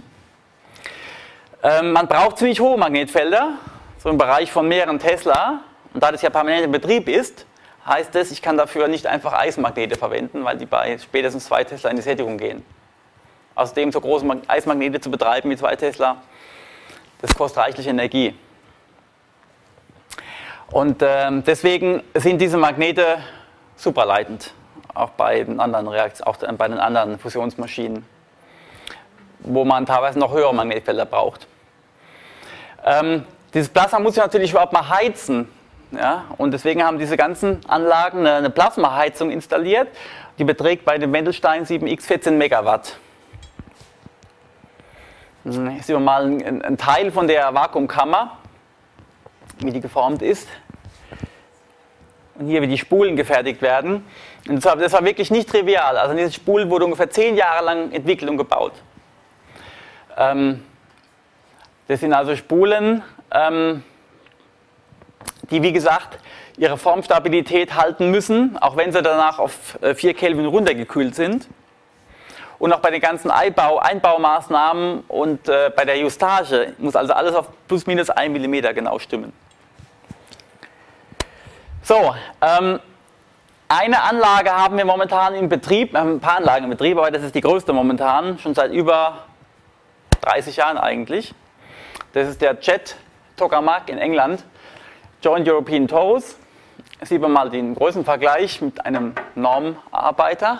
Man braucht ziemlich hohe Magnetfelder, so im Bereich von mehreren Tesla. Und da das ja permanent in Betrieb ist, heißt es, ich kann dafür nicht einfach Eismagnete verwenden, weil die bei spätestens 2 Tesla in die Sättigung gehen. Außerdem so große Eismagnete zu betreiben wie 2 Tesla, das kostet reichlich Energie. Und deswegen sind diese Magnete supraleitend, auch bei den anderen Fusionsmaschinen, wo man teilweise noch höhere Magnetfelder braucht. Dieses Plasma muss ja natürlich überhaupt mal heizen. Ja? Und deswegen haben diese ganzen Anlagen eine Plasmaheizung installiert, die beträgt bei dem Wendelstein 7X 14 Megawatt. Hier sehen wir mal einen Teil von der Vakuumkammer, wie die geformt ist. Und hier, wie die Spulen gefertigt werden. Und das war wirklich nicht trivial. Also diese Spulen wurde ungefähr 10 Jahre lang entwickelt und gebaut. Das sind also Spulen, die, wie gesagt, ihre Formstabilität halten müssen, auch wenn sie danach auf 4 Kelvin runtergekühlt sind. Und auch bei den ganzen Einbaumaßnahmen und bei der Justage muss also alles auf plus minus 1 mm genau stimmen. So, eine Anlage haben wir momentan in Betrieb, wir haben ein paar Anlagen in Betrieb, aber das ist die größte momentan, schon seit über 30 Jahren eigentlich. Das ist der JET Tokamak in England, Joint European Torus. Hier sieht man mal den Größenvergleich mit einem Normarbeiter.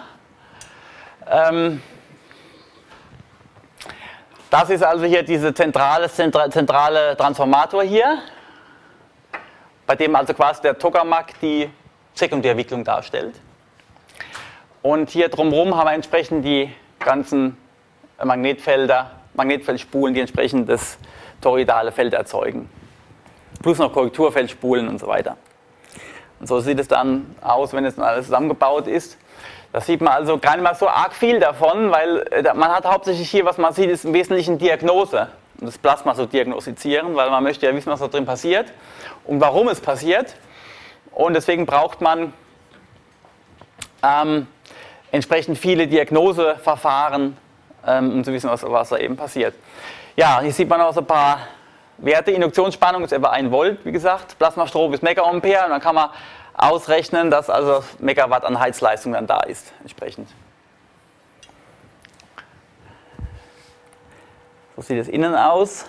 Das ist also hier dieser zentrale Transformator hier, bei dem also quasi der Tokamak die Sekundärwicklung darstellt. Und hier drumherum haben wir entsprechend die ganzen Magnetfeldspulen, die entsprechend das toroidale Feld erzeugen. Plus noch Korrekturfeldspulen und so weiter. Und so sieht es dann aus, wenn es dann alles zusammengebaut ist. Da sieht man also gar nicht mal so arg viel davon, weil man hat hauptsächlich hier, was man sieht, ist im Wesentlichen Diagnose. Um das Plasma zu diagnostizieren, weil man möchte ja wissen, was da drin passiert und warum es passiert. Und deswegen braucht man entsprechend viele Diagnoseverfahren, um zu wissen, was da eben passiert. Ja, hier sieht man auch so ein paar Werte. Induktionsspannung ist etwa 1 Volt, wie gesagt. Plasmastrom ist Megaampere und dann kann man ausrechnen, dass also Megawatt an Heizleistung dann da ist, entsprechend. So sieht es innen aus.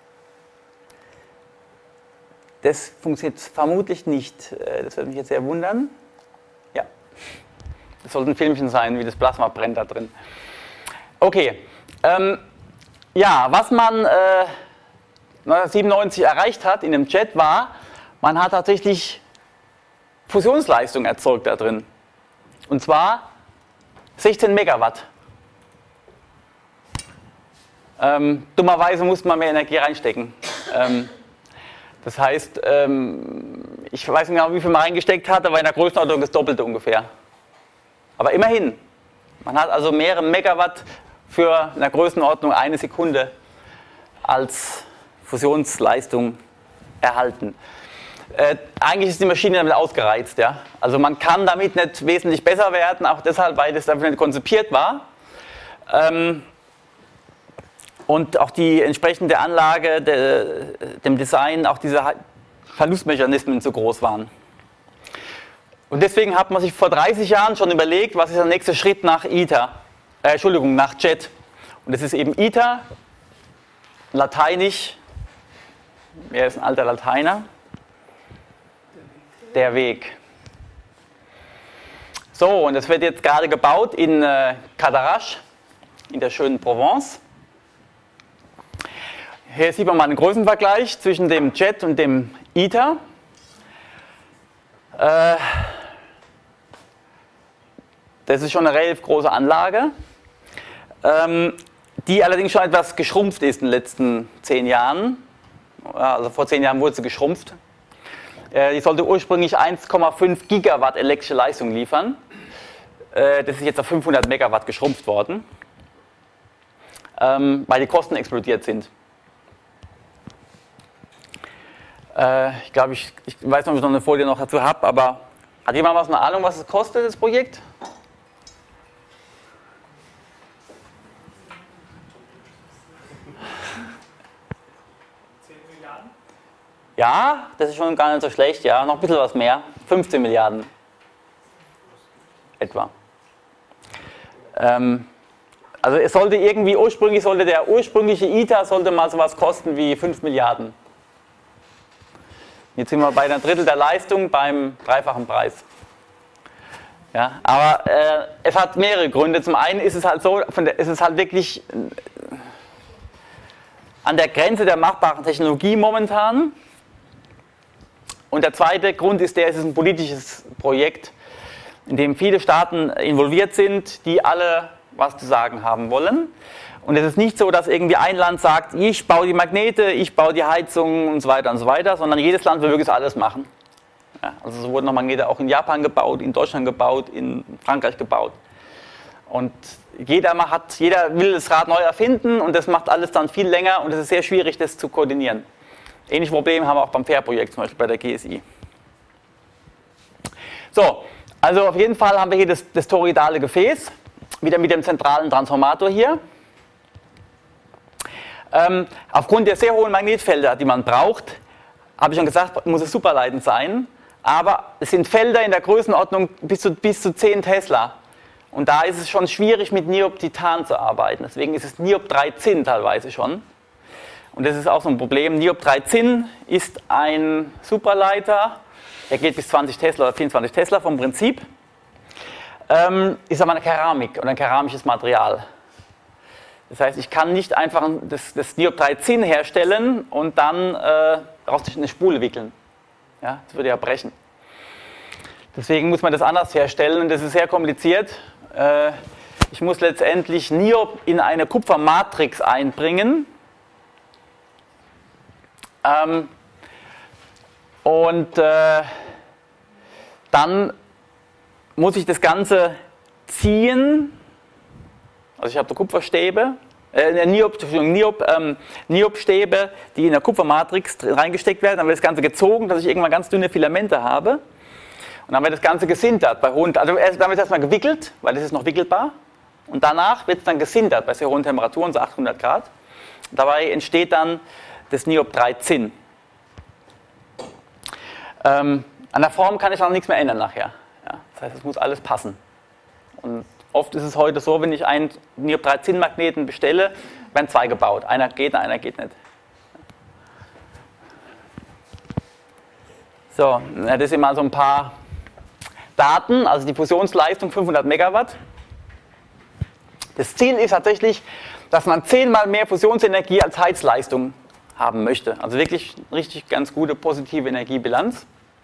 Das funktioniert vermutlich nicht. Das würde mich jetzt sehr wundern. Ja, das sollte ein Filmchen sein, wie das Plasma brennt da drin. Okay, ja, was man 1997 erreicht hat in dem JET war, man hat tatsächlich Fusionsleistung erzeugt da drin. Und zwar 16 Megawatt. Dummerweise musste man mehr Energie reinstecken. Das heißt, ich weiß nicht genau, wie viel man reingesteckt hat, aber in der Größenordnung das Doppelte ungefähr. Aber immerhin, man hat also mehrere Megawatt für in der Größenordnung 1 Sekunde als Fusionsleistung erhalten. Eigentlich ist die Maschine damit ausgereizt. Ja? Also man kann damit nicht wesentlich besser werden, auch deshalb, weil das dafür nicht konzipiert war. Und auch die entsprechende Anlage, dem Design, auch diese Verlustmechanismen zu groß waren. Und deswegen hat man sich vor 30 Jahren schon überlegt, was ist der nächste Schritt nach nach JET. Und das ist eben ITER, lateinisch, wer ist ein alter Lateiner? Der Weg. So, und das wird jetzt gerade gebaut in Cadarache, in der schönen Provence. Hier sieht man mal einen Größenvergleich zwischen dem Jet und dem ITER. Das ist schon eine relativ große Anlage, die allerdings schon etwas geschrumpft ist in den letzten 10 Jahren. Also vor 10 Jahren wurde sie geschrumpft. Die sollte ursprünglich 1,5 Gigawatt elektrische Leistung liefern. Das ist jetzt auf 500 Megawatt geschrumpft worden, weil die Kosten explodiert sind. Ich glaube, ich weiß nicht, ob ich noch eine Folie noch dazu habe, aber hat jemand eine Ahnung, was es kostet, das Projekt? Ja, das ist schon gar nicht so schlecht, ja, noch ein bisschen was mehr. 15 Milliarden. Etwa. Also es sollte irgendwie, der ursprüngliche ITER sollte mal sowas kosten wie 5 Milliarden. Jetzt sind wir bei einer Drittel der Leistung beim dreifachen Preis. Ja, aber es hat mehrere Gründe. Zum einen ist es halt so, es ist halt wirklich an der Grenze der machbaren Technologie momentan. Und der zweite Grund ist es ist ein politisches Projekt, in dem viele Staaten involviert sind, die alle was zu sagen haben wollen. Und es ist nicht so, dass irgendwie ein Land sagt, ich baue die Magnete, ich baue die Heizung und so weiter, sondern jedes Land will wirklich alles machen. Ja, also so wurden noch Magnete auch in Japan gebaut, in Deutschland gebaut, in Frankreich gebaut. Und jeder will das Rad neu erfinden und das macht alles dann viel länger und es ist sehr schwierig, das zu koordinieren. Ähnliche Probleme haben wir auch beim FAIR-Projekt, zum Beispiel bei der GSI. So, also auf jeden Fall haben wir hier das toroidale Gefäß, wieder mit dem zentralen Transformator hier. Aufgrund der sehr hohen Magnetfelder, die man braucht, habe ich schon gesagt, muss es superleitend sein, aber es sind Felder in der Größenordnung bis zu 10 Tesla. Und da ist es schon schwierig, mit Niob-Titan zu arbeiten. Deswegen ist es Niob-3-Zinn teilweise schon. Und das ist auch so ein Problem. Niob-3-Zinn ist ein Superleiter, der geht bis 20 Tesla oder 24 Tesla vom Prinzip. Ist aber eine Keramik oder ein keramisches Material. Das heißt, ich kann nicht einfach das Niob-3-Zinn herstellen und dann daraus eine Spule wickeln. Ja, das würde ja brechen. Deswegen muss man das anders herstellen und das ist sehr kompliziert. Ich muss letztendlich Niob in eine Kupfermatrix einbringen. Dann muss ich das Ganze ziehen. Also ich habe so Kupferstäbe, Niob-Stäbe, die in der Kupfermatrix reingesteckt werden. Dann wird das Ganze gezogen, dass ich irgendwann ganz dünne Filamente habe. Und dann wird das Ganze gesintert. Dann wird es erstmal gewickelt, weil das ist noch wickelbar. Und danach wird es dann gesintert bei sehr hohen Temperaturen, so 800 Grad. Dabei entsteht dann das Niob-3-Zinn. An der Form kann ich auch nichts mehr ändern nachher. Ja, das heißt, es muss alles passen. Und oft ist es heute so, wenn ich einen Niob-3-Zinn-Magneten bestelle, werden 2 gebaut. Einer geht nicht. So, das sind mal so ein paar Daten. Also die Fusionsleistung 500 Megawatt. Das Ziel ist tatsächlich, dass man 10-mal mehr Fusionsenergie als Heizleistung haben möchte. Also wirklich richtig ganz gute positive Energiebilanz.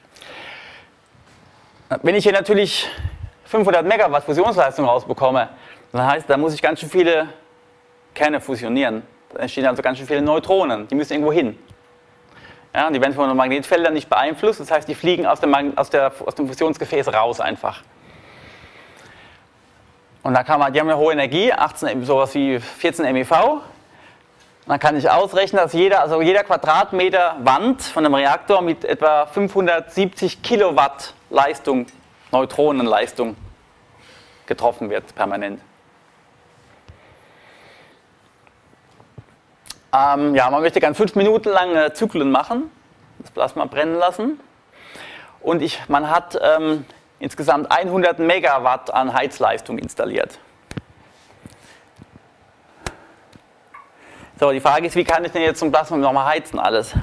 Wenn ich hier natürlich 500 Megawatt Fusionsleistung rausbekomme, dann heißt, da muss ich ganz schön viele Kerne fusionieren. Da entstehen also ganz schön viele Neutronen, die müssen irgendwo hin. Ja, die werden von den Magnetfeldern nicht beeinflusst, das heißt, die fliegen aus dem Fusionsgefäß raus einfach. Und da die haben eine hohe Energie, sowas wie 14 MeV. Dann kann ich ausrechnen, dass jeder Quadratmeter Wand von einem Reaktor mit etwa 570 Kilowatt Leistung, Neutronenleistung getroffen wird, permanent. Man möchte gerne 5 Minuten lang Zyklen machen, das Plasma brennen lassen. Und man hat insgesamt 100 Megawatt an Heizleistung installiert. So, die Frage ist, wie kann ich denn jetzt zum Plasma nochmal heizen alles?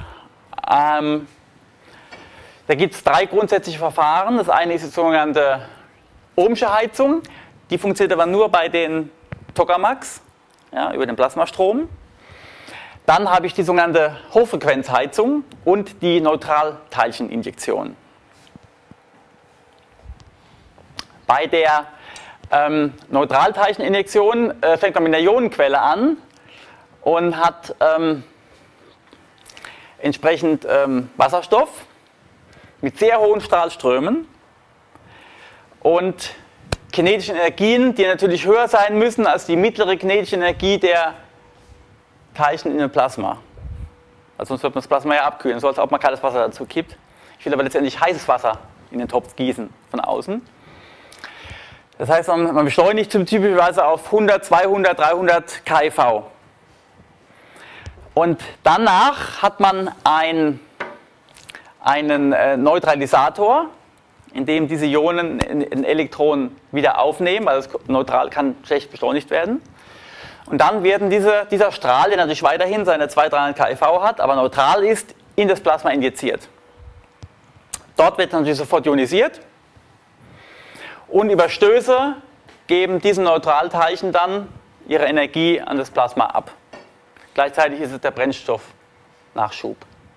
Da gibt es 3 grundsätzliche Verfahren. Das eine ist das sogenannte Ohmsche Heizung, die funktioniert aber nur bei den Tokamaks, ja, über den Plasmastrom. Dann habe ich die sogenannte Hochfrequenzheizung und die Neutralteilcheninjektion. Bei der Neutralteilcheninjektion fängt man mit einer Ionenquelle an und hat entsprechend Wasserstoff mit sehr hohen Strahlströmen und kinetischen Energien, die natürlich höher sein müssen als die mittlere kinetische Energie der Teilchen in dem Plasma. Also sonst wird man das Plasma ja abkühlen, so als ob man kaltes Wasser dazu kippt. Ich will aber letztendlich heißes Wasser in den Topf gießen von außen. Das heißt, man beschleunigt typischerweise auf 100, 200, 300 keV. Und danach hat man einen Neutralisator, in dem diese Ionen ein Elektron wieder aufnehmen, also das Neutral kann schlecht beschleunigt werden. Und dann werden dieser Strahl, der natürlich weiterhin seine 200, 300 keV hat, aber neutral ist, in das Plasma injiziert. Dort wird natürlich sofort ionisiert und über Stöße geben diese Neutralteilchen dann ihre Energie an das Plasma ab. Gleichzeitig ist es der Brennstoffnachschub.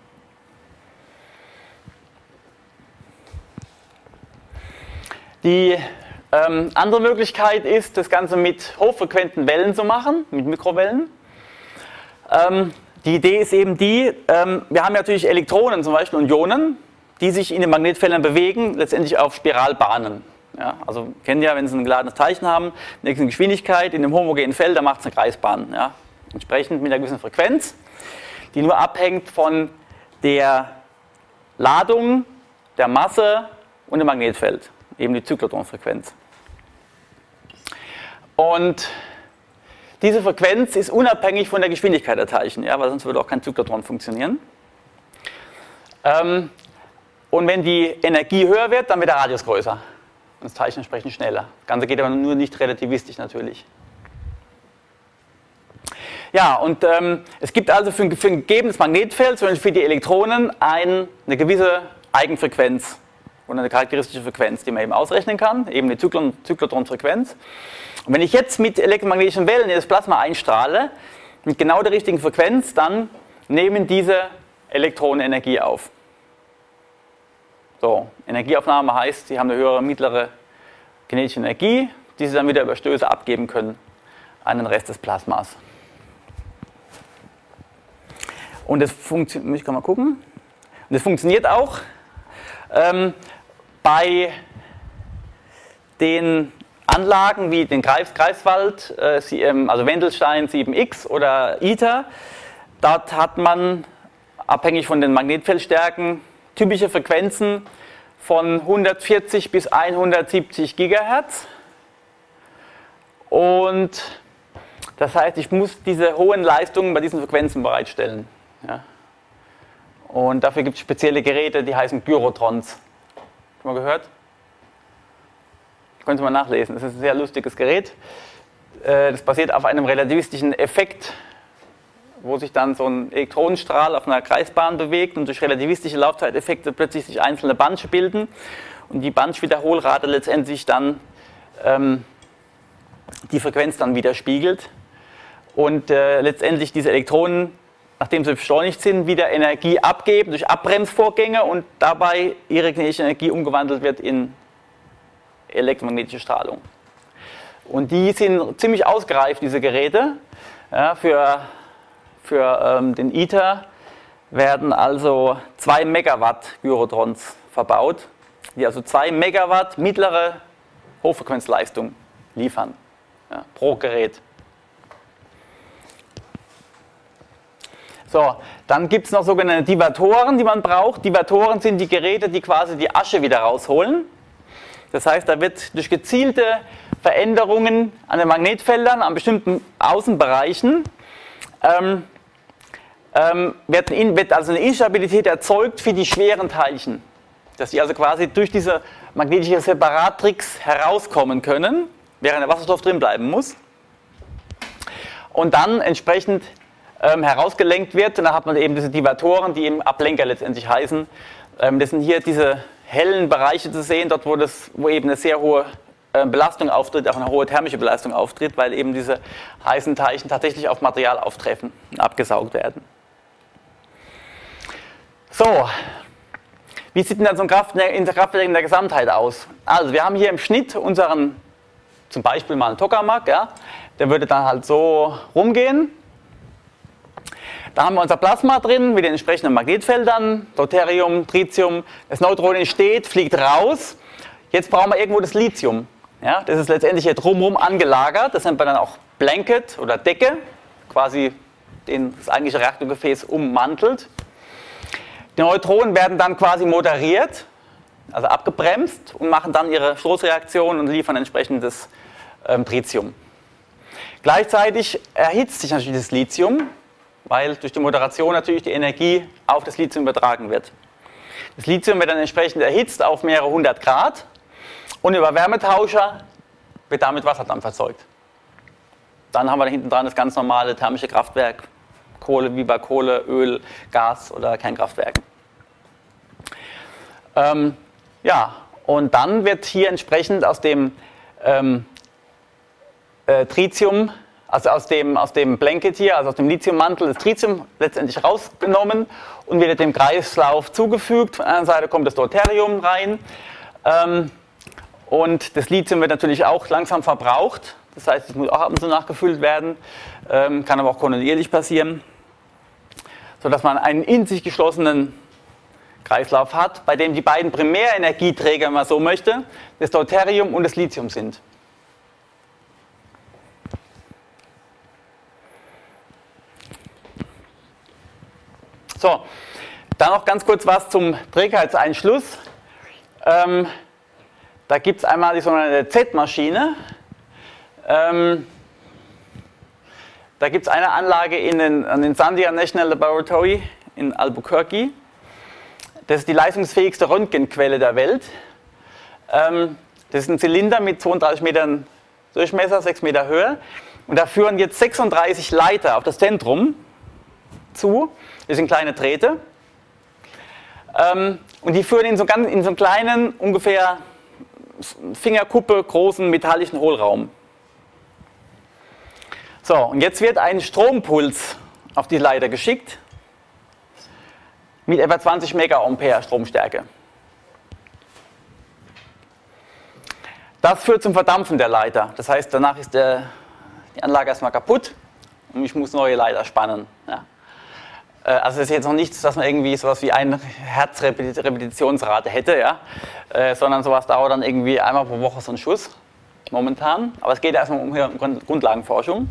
Die andere Möglichkeit ist, das Ganze mit hochfrequenten Wellen zu machen, mit Mikrowellen. Die Idee ist eben die, wir haben natürlich Elektronen zum Beispiel und Ionen, die sich in den Magnetfeldern bewegen, letztendlich auf Spiralbahnen. Ja, also kennen ja, wenn Sie ein geladenes Teilchen haben, eine Geschwindigkeit in einem homogenen Feld, dann macht es eine Kreisbahn. Ja, entsprechend mit einer gewissen Frequenz, die nur abhängt von der Ladung, der Masse und dem Magnetfeld, eben die Zyklotronfrequenz. Und diese Frequenz ist unabhängig von der Geschwindigkeit der Teilchen, ja, weil sonst würde auch kein Zyklotron funktionieren. Und wenn die Energie höher wird, dann wird der Radius größer. Und das Teilchen entsprechend schneller. Das Ganze geht aber nur nicht relativistisch natürlich. Ja, und es gibt also für ein gegebenes Magnetfeld, zum Beispiel für die Elektronen, eine gewisse Eigenfrequenz und eine charakteristische Frequenz, die man eben ausrechnen kann, eben die Zyklotronfrequenz. Und wenn ich jetzt mit elektromagnetischen Wellen in das Plasma einstrahle, mit genau der richtigen Frequenz, dann nehmen diese Elektronen Energie auf. So, Energieaufnahme heißt, sie haben eine höhere mittlere kinetische Energie, die sie dann wieder über Stöße abgeben können an den Rest des Plasmas. Und das funktioniert, ich kann mal gucken, und das funktioniert auch bei den Anlagen wie den Greifswald, also Wendelstein 7X oder ITER. Dort hat man, abhängig von den Magnetfeldstärken, typische Frequenzen von 140 bis 170 Gigahertz. Und das heißt, ich muss diese hohen Leistungen bei diesen Frequenzen bereitstellen. Ja. Und dafür gibt es spezielle Geräte, die heißen Gyrotrons. Schon mal gehört? Können Sie mal nachlesen. Das ist ein sehr lustiges Gerät. Das basiert auf einem relativistischen Effekt, wo sich dann so ein Elektronenstrahl auf einer Kreisbahn bewegt und durch relativistische Laufzeiteffekte plötzlich sich einzelne Bunch bilden und die Bunch-Wiederholrate letztendlich dann die Frequenz dann widerspiegelt und letztendlich diese Elektronen, nachdem sie beschleunigt sind, wieder Energie abgeben durch Abbremsvorgänge und dabei ihre kinetische Energie umgewandelt wird in elektromagnetische Strahlung. Und die sind ziemlich ausgereift, diese Geräte. Ja, für den ITER werden also 2 Megawatt Gyrotrons verbaut, die also 2 Megawatt mittlere Hochfrequenzleistung liefern, ja, pro Gerät. So, dann gibt es noch sogenannte Divatoren, die man braucht. Divatoren sind die Geräte, die quasi die Asche wieder rausholen. Das heißt, da wird durch gezielte Veränderungen an den Magnetfeldern, an bestimmten Außenbereichen, wird also eine Instabilität erzeugt für die schweren Teilchen. Dass sie also quasi durch diese magnetische Separatrix herauskommen können, während der Wasserstoff drin bleiben muss. Und dann entsprechend herausgelenkt wird. Und dann hat man eben diese Divatoren, die eben Ablenker letztendlich heißen. Das sind hier diese hellen Bereiche zu sehen, dort wo eben eine sehr hohe Belastung auftritt, auch eine hohe thermische Belastung auftritt, weil eben diese heißen Teilchen tatsächlich auf Material auftreffen und abgesaugt werden. So, wie sieht denn dann so ein Kraftwerk in der Gesamtheit aus? Also wir haben hier im Schnitt unseren, zum Beispiel mal einen Tokamak, ja, der würde dann halt so rumgehen. Da haben wir unser Plasma drin mit den entsprechenden Magnetfeldern, Deuterium, Tritium. Das Neutron entsteht, fliegt raus. Jetzt brauchen wir irgendwo das Lithium. Ja, das ist letztendlich hier drumherum angelagert. Das nennt man dann auch Blanket oder Decke, quasi das eigentliche Reaktorgefäß ummantelt. Die Neutronen werden dann quasi moderiert, also abgebremst und machen dann ihre Stoßreaktion und liefern entsprechendes Tritium. Gleichzeitig erhitzt sich natürlich das Lithium, weil durch die Moderation natürlich die Energie auf das Lithium übertragen wird. Das Lithium wird dann entsprechend erhitzt auf mehrere 100 Grad und über Wärmetauscher wird damit Wasserdampf erzeugt. Dann haben wir da hinten dran das ganz normale thermische Kraftwerk, Kohle wie bei Kohle, Öl, Gas oder Kernkraftwerken. Ja, und dann wird hier entsprechend aus dem Tritium, also aus dem Blanket hier, also aus dem Lithiummantel, das Tritium letztendlich rausgenommen und wird dem Kreislauf zugefügt. Von einer Seite kommt das Deuterium rein und das Lithium wird natürlich auch langsam verbraucht. Das heißt, es muss auch ab und zu nachgefüllt werden, kann aber auch kontinuierlich passieren, sodass man einen in sich geschlossenen Kreislauf hat, bei dem die beiden Primärenergieträger, wenn man so möchte, das Deuterium und das Lithium sind. So, dann noch ganz kurz was zum Trägheitseinschluss. Da gibt es einmal die sogenannte Z-Maschine. Da gibt es eine Anlage an den Sandia National Laboratory in Albuquerque. Das ist die leistungsfähigste Röntgenquelle der Welt. Das ist ein Zylinder mit 32 Metern Durchmesser, 6 Meter Höhe. Und da führen jetzt 36 Leiter auf das Zentrum zu. Das sind kleine Drähte. Und die führen in so einen kleinen, ungefähr Fingerkuppe großen metallischen Hohlraum. So, und jetzt wird ein Strompuls auf die Leiter geschickt mit etwa 20 Megaampere Stromstärke. Das führt zum Verdampfen der Leiter. Das heißt, danach ist die Anlage erstmal kaputt und ich muss neue Leiter spannen. Ja. Also das ist jetzt noch nichts, dass man irgendwie sowas wie eine Herzrepetitionsrate hätte, ja? Sondern sowas dauert dann irgendwie einmal pro Woche so ein Schuss, momentan. Aber es geht erstmal um Grundlagenforschung.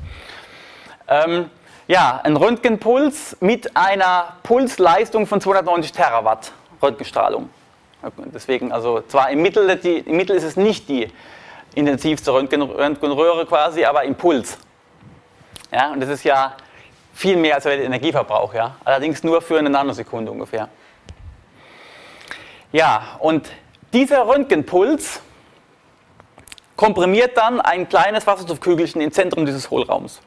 Ja, ein Röntgenpuls mit einer Pulsleistung von 290 Terawatt Röntgenstrahlung. Deswegen, also zwar im Mittel ist es nicht die intensivste Röntgenröhre quasi, aber im Puls. Ja, und das ist ja viel mehr als der Energieverbrauch, ja. Allerdings nur für eine Nanosekunde ungefähr. Ja, und dieser Röntgenpuls komprimiert dann ein kleines Wasserstoffkügelchen im Zentrum dieses Hohlraums.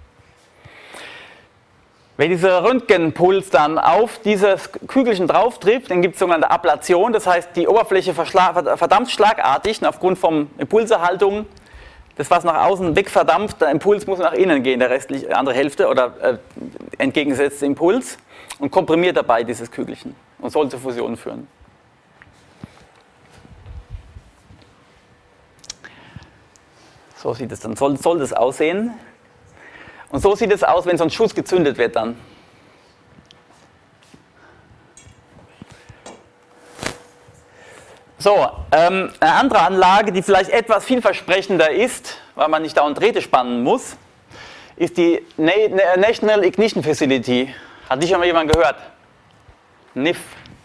Wenn dieser Röntgenpuls dann auf dieses Kügelchen drauf trifft, dann gibt es sogenannte Ablation, das heißt, die Oberfläche verdampft schlagartig aufgrund von Impulserhaltung. Das, was nach außen weg verdampft, der Impuls muss nach innen gehen, der restliche andere Hälfte oder entgegengesetzte Impuls und komprimiert dabei dieses Kügelchen und soll zur Fusion führen. So sieht es dann, soll das aussehen. Und so sieht es aus, wenn so ein Schuss gezündet wird dann. So, eine andere Anlage, die vielleicht etwas vielversprechender ist, weil man nicht dauernd Drähte spannen muss, ist die National Ignition Facility. Hat die schon mal jemand gehört? NIF.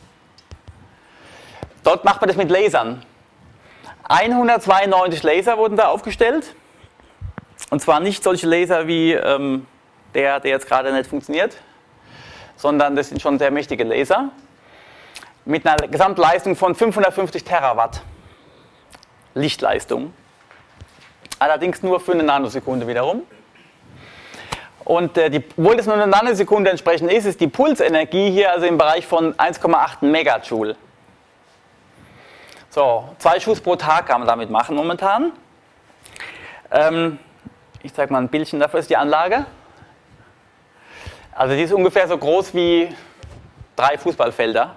Dort macht man das mit Lasern. 192 Laser wurden da aufgestellt. Und zwar nicht solche Laser wie der jetzt gerade nicht funktioniert, sondern das sind schon sehr mächtige Laser mit einer Gesamtleistung von 550 Terawatt Lichtleistung. Allerdings nur für eine Nanosekunde wiederum. Und obwohl das nur eine Nanosekunde entsprechend ist die Pulsenergie hier also im Bereich von 1,8 Megajoule. So, 2 Schuss pro Tag kann man damit machen momentan. Ich zeige mal ein Bildchen, dafür ist die Anlage. Also die ist ungefähr so groß wie 3 Fußballfelder.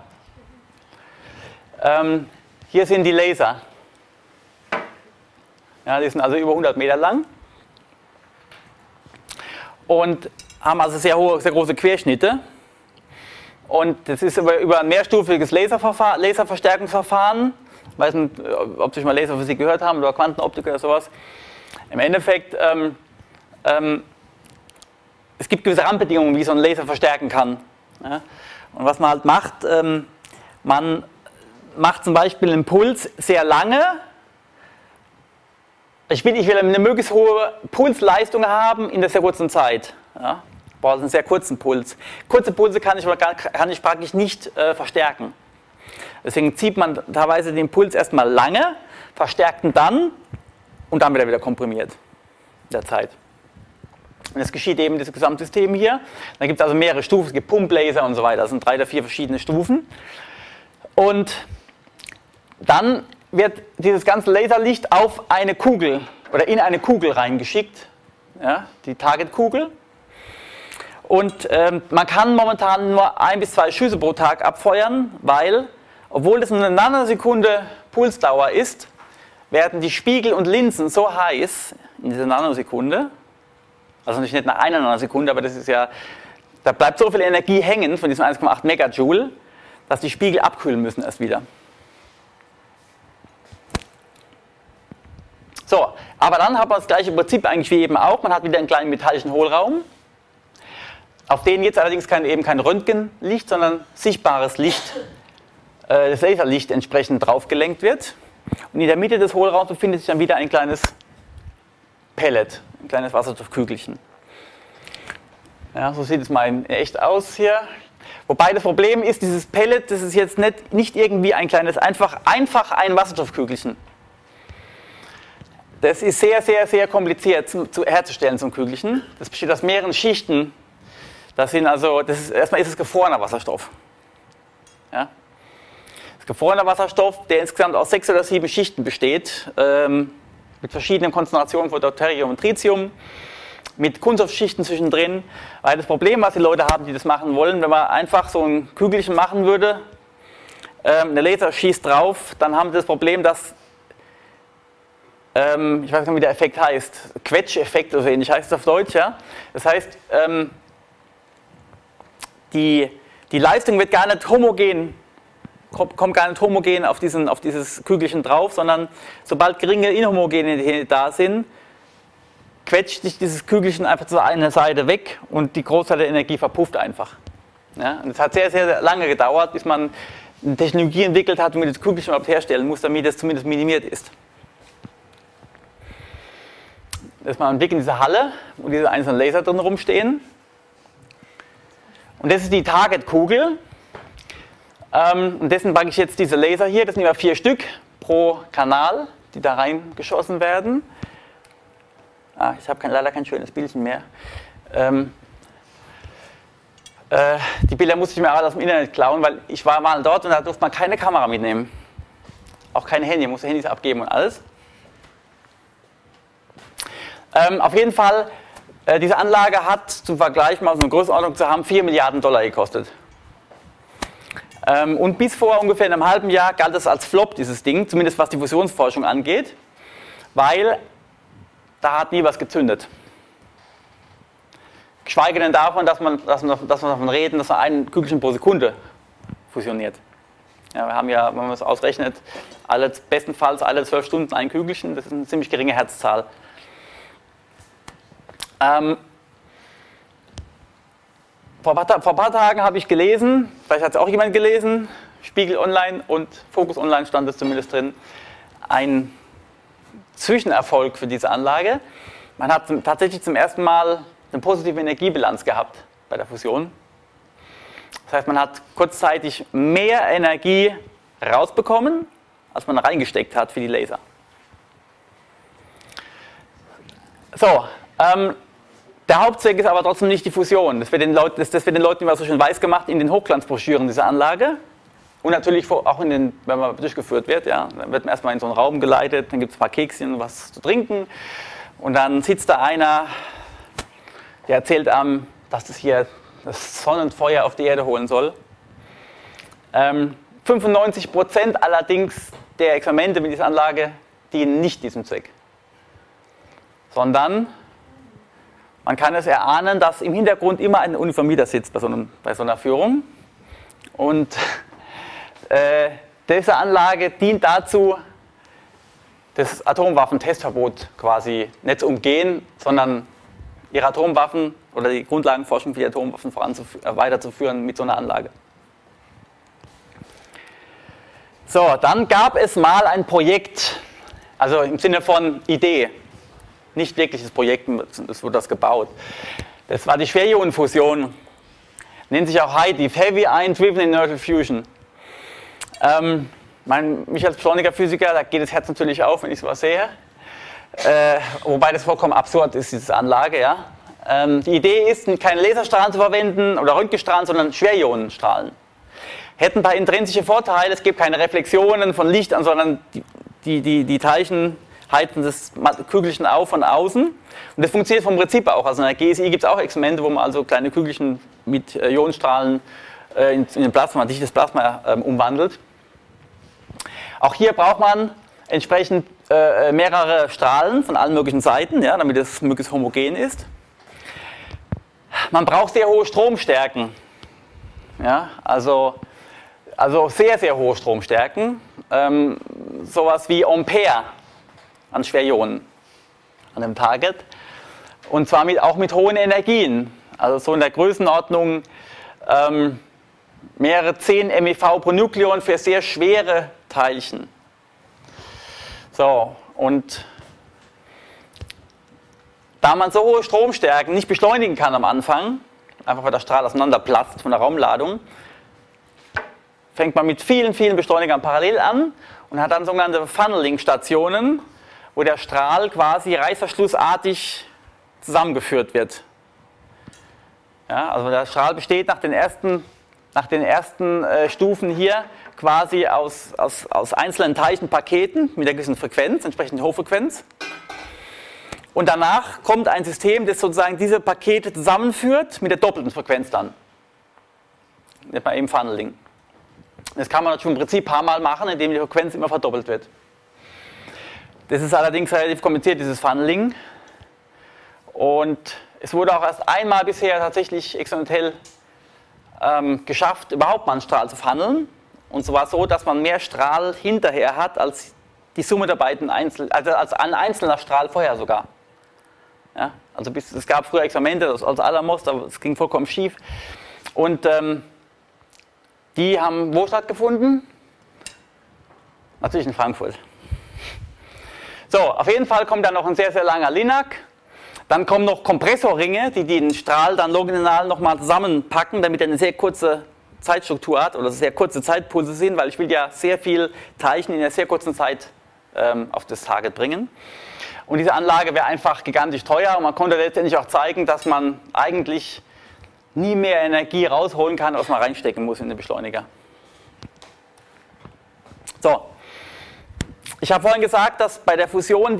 Hier sind die Laser. Ja, die sind also über 100 Meter lang und haben also sehr große Querschnitte. Und das ist über ein mehrstufiges Laserverstärkungsverfahren. Ich weiß nicht, ob Sie schon mal Laserphysik gehört haben oder Quantenoptik oder sowas. Im Endeffekt, es gibt gewisse Randbedingungen, wie so ein Laser verstärken kann. Ja? Und was man halt macht, man macht zum Beispiel einen Impuls sehr lange. Ich will eine möglichst hohe Pulsleistung haben in der sehr kurzen Zeit. Ja? Ich brauche einen sehr kurzen Puls. Kurze Pulse kann ich praktisch nicht verstärken. Deswegen zieht man teilweise den Puls erstmal lange, verstärkt ihn dann und dann wird er wieder komprimiert in der Zeit. Und das geschieht eben in diesem Gesamtsystem hier. Dann gibt es also mehrere Stufen, es gibt Pumplaser und so weiter. Das sind 3 oder 4 verschiedene Stufen. Und dann wird dieses ganze Laserlicht auf eine Kugel oder in eine Kugel reingeschickt, ja, die Targetkugel. Und man kann momentan nur 1 bis 2 Schüsse pro Tag abfeuern, weil, obwohl das eine Nanosekunde Pulsdauer ist, werden die Spiegel und Linsen so heiß in dieser Nanosekunde, also natürlich nicht nach einer Nanosekunde, aber das ist ja, da bleibt so viel Energie hängen von diesem 1,8 Megajoule, dass die Spiegel abkühlen müssen erst wieder. So, aber dann hat man das gleiche Prinzip eigentlich wie eben auch. Man hat wieder einen kleinen metallischen Hohlraum, auf den jetzt allerdings eben kein Röntgenlicht, sondern sichtbares Licht, das Laserlicht entsprechend draufgelenkt wird. Und in der Mitte des Hohlraums befindet sich dann wieder ein kleines Pellet, ein kleines Wasserstoffkügelchen. Ja, so sieht es mal in echt aus hier. Wobei das Problem ist, dieses Pellet, das ist jetzt nicht irgendwie ein kleines, einfach ein Wasserstoffkügelchen. Das ist sehr, sehr, sehr kompliziert herzustellen, so ein Kügelchen. Das besteht aus mehreren Schichten. Erstmal ist es gefrorener Wasserstoff. Ja? Das gefrorener Wasserstoff, der insgesamt aus 6 oder 7 Schichten besteht, mit verschiedenen Konzentrationen von Deuterium und Tritium, mit Kunststoffschichten zwischendrin. Weil das Problem, was die Leute haben, die das machen wollen, wenn man einfach so ein Kügelchen machen würde, der Laser schießt drauf, dann haben sie das Problem, dass ich weiß nicht, wie der Effekt heißt, Quetscheffekt oder so ähnlich heißt es auf Deutsch, ja. Das heißt, die Leistung wird gar nicht homogen, kommt gar nicht homogen auf dieses Kügelchen drauf, sondern sobald geringe Inhomogenität da sind, quetscht sich dieses Kügelchen einfach zur einen Seite weg und die Großteil der Energie verpufft einfach. Ja. Und es hat sehr, sehr lange gedauert, bis man eine Technologie entwickelt hat, wie man das Kügelchen überhaupt herstellen muss, damit es zumindest minimiert ist. Das ist mal ein Blick in diese Halle, wo diese einzelnen Laser drin rumstehen. Und das ist die Targetkugel. Und das sind praktisch jetzt diese Laser hier, das sind immer 4 Stück pro Kanal, die da reingeschossen werden. Ich habe leider kein schönes Bildchen mehr. Die Bilder musste ich mir alle aus dem Internet klauen, weil ich war mal dort und da durfte man keine Kamera mitnehmen. Auch kein Handy, man musste Handys abgeben und alles. Auf jeden Fall, diese Anlage hat zum Vergleich, mal so eine Größenordnung zu haben, $4 Milliarden gekostet. Und bis vor ungefähr einem halben Jahr galt es als Flop, dieses Ding, zumindest was die Fusionsforschung angeht, weil da hat nie was gezündet. Geschweige denn davon, dass man davon reden, dass man ein Kügelchen pro Sekunde fusioniert. Ja, wir haben ja, wenn man es ausrechnet, bestenfalls alle 12 Stunden ein Kügelchen, das ist eine ziemlich geringe Herzzahl. Vor ein paar Tagen habe ich gelesen, vielleicht hat es auch jemand gelesen, Spiegel Online und Focus Online stand es zumindest drin, ein Zwischenerfolg für diese Anlage. Man hat tatsächlich zum ersten Mal eine positive Energiebilanz gehabt bei der Fusion. Das heißt, man hat kurzzeitig mehr Energie rausbekommen, als man reingesteckt hat für die Laser. So, der Hauptzweck ist aber trotzdem nicht die Fusion. Das wird den Leuten immer so schön weiß gemacht in den Hochglanzbroschüren dieser Anlage. Und natürlich auch wenn man durchgeführt wird, ja, dann wird man erstmal in so einen Raum geleitet, dann gibt es ein paar Kekschen, was zu trinken. Und dann sitzt da einer, der erzählt einem, dass das hier das Sonnenfeuer auf die Erde holen soll. 95% allerdings der Experimente mit dieser Anlage dienen nicht diesem Zweck. Sondern man kann es erahnen, dass im Hintergrund immer ein Uniformierer sitzt bei so einer Führung. Und diese Anlage dient dazu, das Atomwaffentestverbot quasi nicht zu umgehen, sondern ihre Atomwaffen oder die Grundlagenforschung für die Atomwaffen weiterzuführen mit so einer Anlage. So, dann gab es mal ein Projekt, also im Sinne von Idee, nicht wirkliches Projekt, es wurde das gebaut. Das war die Schwerionenfusion, nennt sich auch HIDIF, Heavy Ion Driven Inertial Fusion. Mich als Beschleunigerphysiker, da geht das Herz natürlich auf, wenn ich sowas sehe. Wobei das vollkommen absurd ist, diese Anlage. Ja? Die Idee ist, keine Laserstrahlen zu verwenden oder Röntgenstrahlen, sondern Schwerionenstrahlen. Hätten ein paar intrinsische Vorteile, es gibt keine Reflexionen von Licht an, sondern die Teilchen heizen das Kügelchen auf von außen. Und das funktioniert vom Prinzip auch. Also in der GSI gibt es auch Experimente, wo man also kleine Kügelchen mit Ionenstrahlen in ein Plasma, dichtes Plasma umwandelt. Auch hier braucht man entsprechend mehrere Strahlen von allen möglichen Seiten, ja, damit es möglichst homogen ist. Man braucht sehr hohe Stromstärken. Ja, also sehr, sehr hohe Stromstärken. Sowas wie Ampere an Schwerionen an dem Target. Und zwar auch mit hohen Energien. Also so in der Größenordnung mehrere 10 MeV pro Nukleon für sehr schwere Teilchen. So, und da man so hohe Stromstärken nicht beschleunigen kann am Anfang, einfach weil der Strahl auseinanderplatzt von der Raumladung, fängt man mit vielen, vielen Beschleunigern parallel an und hat dann sogenannte Funneling-Stationen, wo der Strahl quasi reißverschlussartig zusammengeführt wird. Ja, also der Strahl besteht nach den ersten Stufen hier quasi aus einzelnen Teilchenpaketen mit einer gewissen Frequenz, entsprechend Hochfrequenz. Und danach kommt ein System, das sozusagen diese Pakete zusammenführt mit der doppelten Frequenz dann. Nennt man eben Funneling. Das kann man natürlich im Prinzip ein paar Mal machen, indem die Frequenz immer verdoppelt wird. Das ist allerdings relativ kompliziert, dieses Funneling. Und es wurde auch erst einmal bisher tatsächlich experimentell geschafft, überhaupt mal einen Strahl zu funneln. Und zwar so, dass man mehr Strahl hinterher hat als die Summe der beiden als ein einzelner Strahl vorher sogar. Ja, also es gab früher Experimente als Alamos, aber es ging vollkommen schief. Und die haben wo stattgefunden? Natürlich in Frankfurt. So, auf jeden Fall kommt dann noch ein sehr, sehr langer Linac. Dann kommen noch Kompressorringe, die den Strahl dann longitudinal nochmal zusammenpacken, damit er eine sehr kurze Zeitstruktur hat oder sehr kurze Zeitpulse sind, weil ich will ja sehr viel Teilchen in einer sehr kurzen Zeit auf das Target bringen. Und diese Anlage wäre einfach gigantisch teuer und man konnte letztendlich auch zeigen, dass man eigentlich nie mehr Energie rausholen kann, als man reinstecken muss in den Beschleuniger. So, ich habe vorhin gesagt, dass bei der Fusion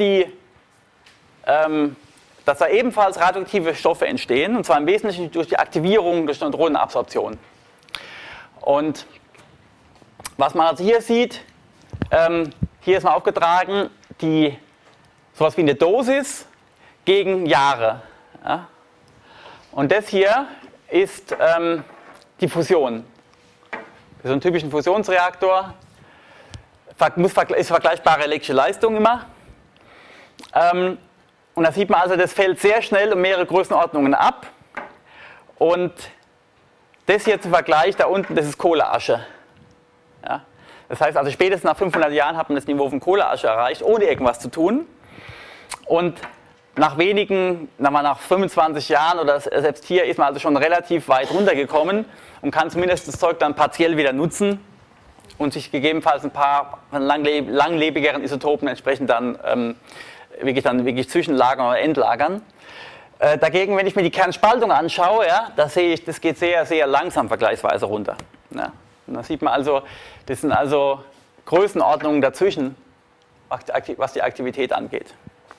dass da ebenfalls radioaktive Stoffe entstehen, und zwar im Wesentlichen durch die Aktivierung durch Neutronenabsorption. Und was man also hier sieht, hier ist mal aufgetragen, sowas wie eine Dosis gegen Jahre. Ja? Und das hier ist die Fusion. Für so einen typischen Fusionsreaktor ist vergleichbare elektrische Leistung immer. Und da sieht man also, das fällt sehr schnell um mehrere Größenordnungen ab. Und das hier zum Vergleich, da unten, das ist Kohleasche. Ja? Das heißt also, spätestens nach 500 Jahren hat man das Niveau von Kohleasche erreicht, ohne irgendwas zu tun. Und nach 25 Jahren oder selbst hier ist man also schon relativ weit runtergekommen und kann zumindest das Zeug dann partiell wieder nutzen und sich gegebenenfalls ein paar langlebigeren Isotopen entsprechend dann wirklich zwischenlagern oder entlagern. Dagegen, wenn ich mir die Kernspaltung anschaue, ja, da sehe ich, das geht sehr, sehr langsam vergleichsweise runter. Ja. Und da sieht man also, das sind also Größenordnungen dazwischen, was die Aktivität angeht.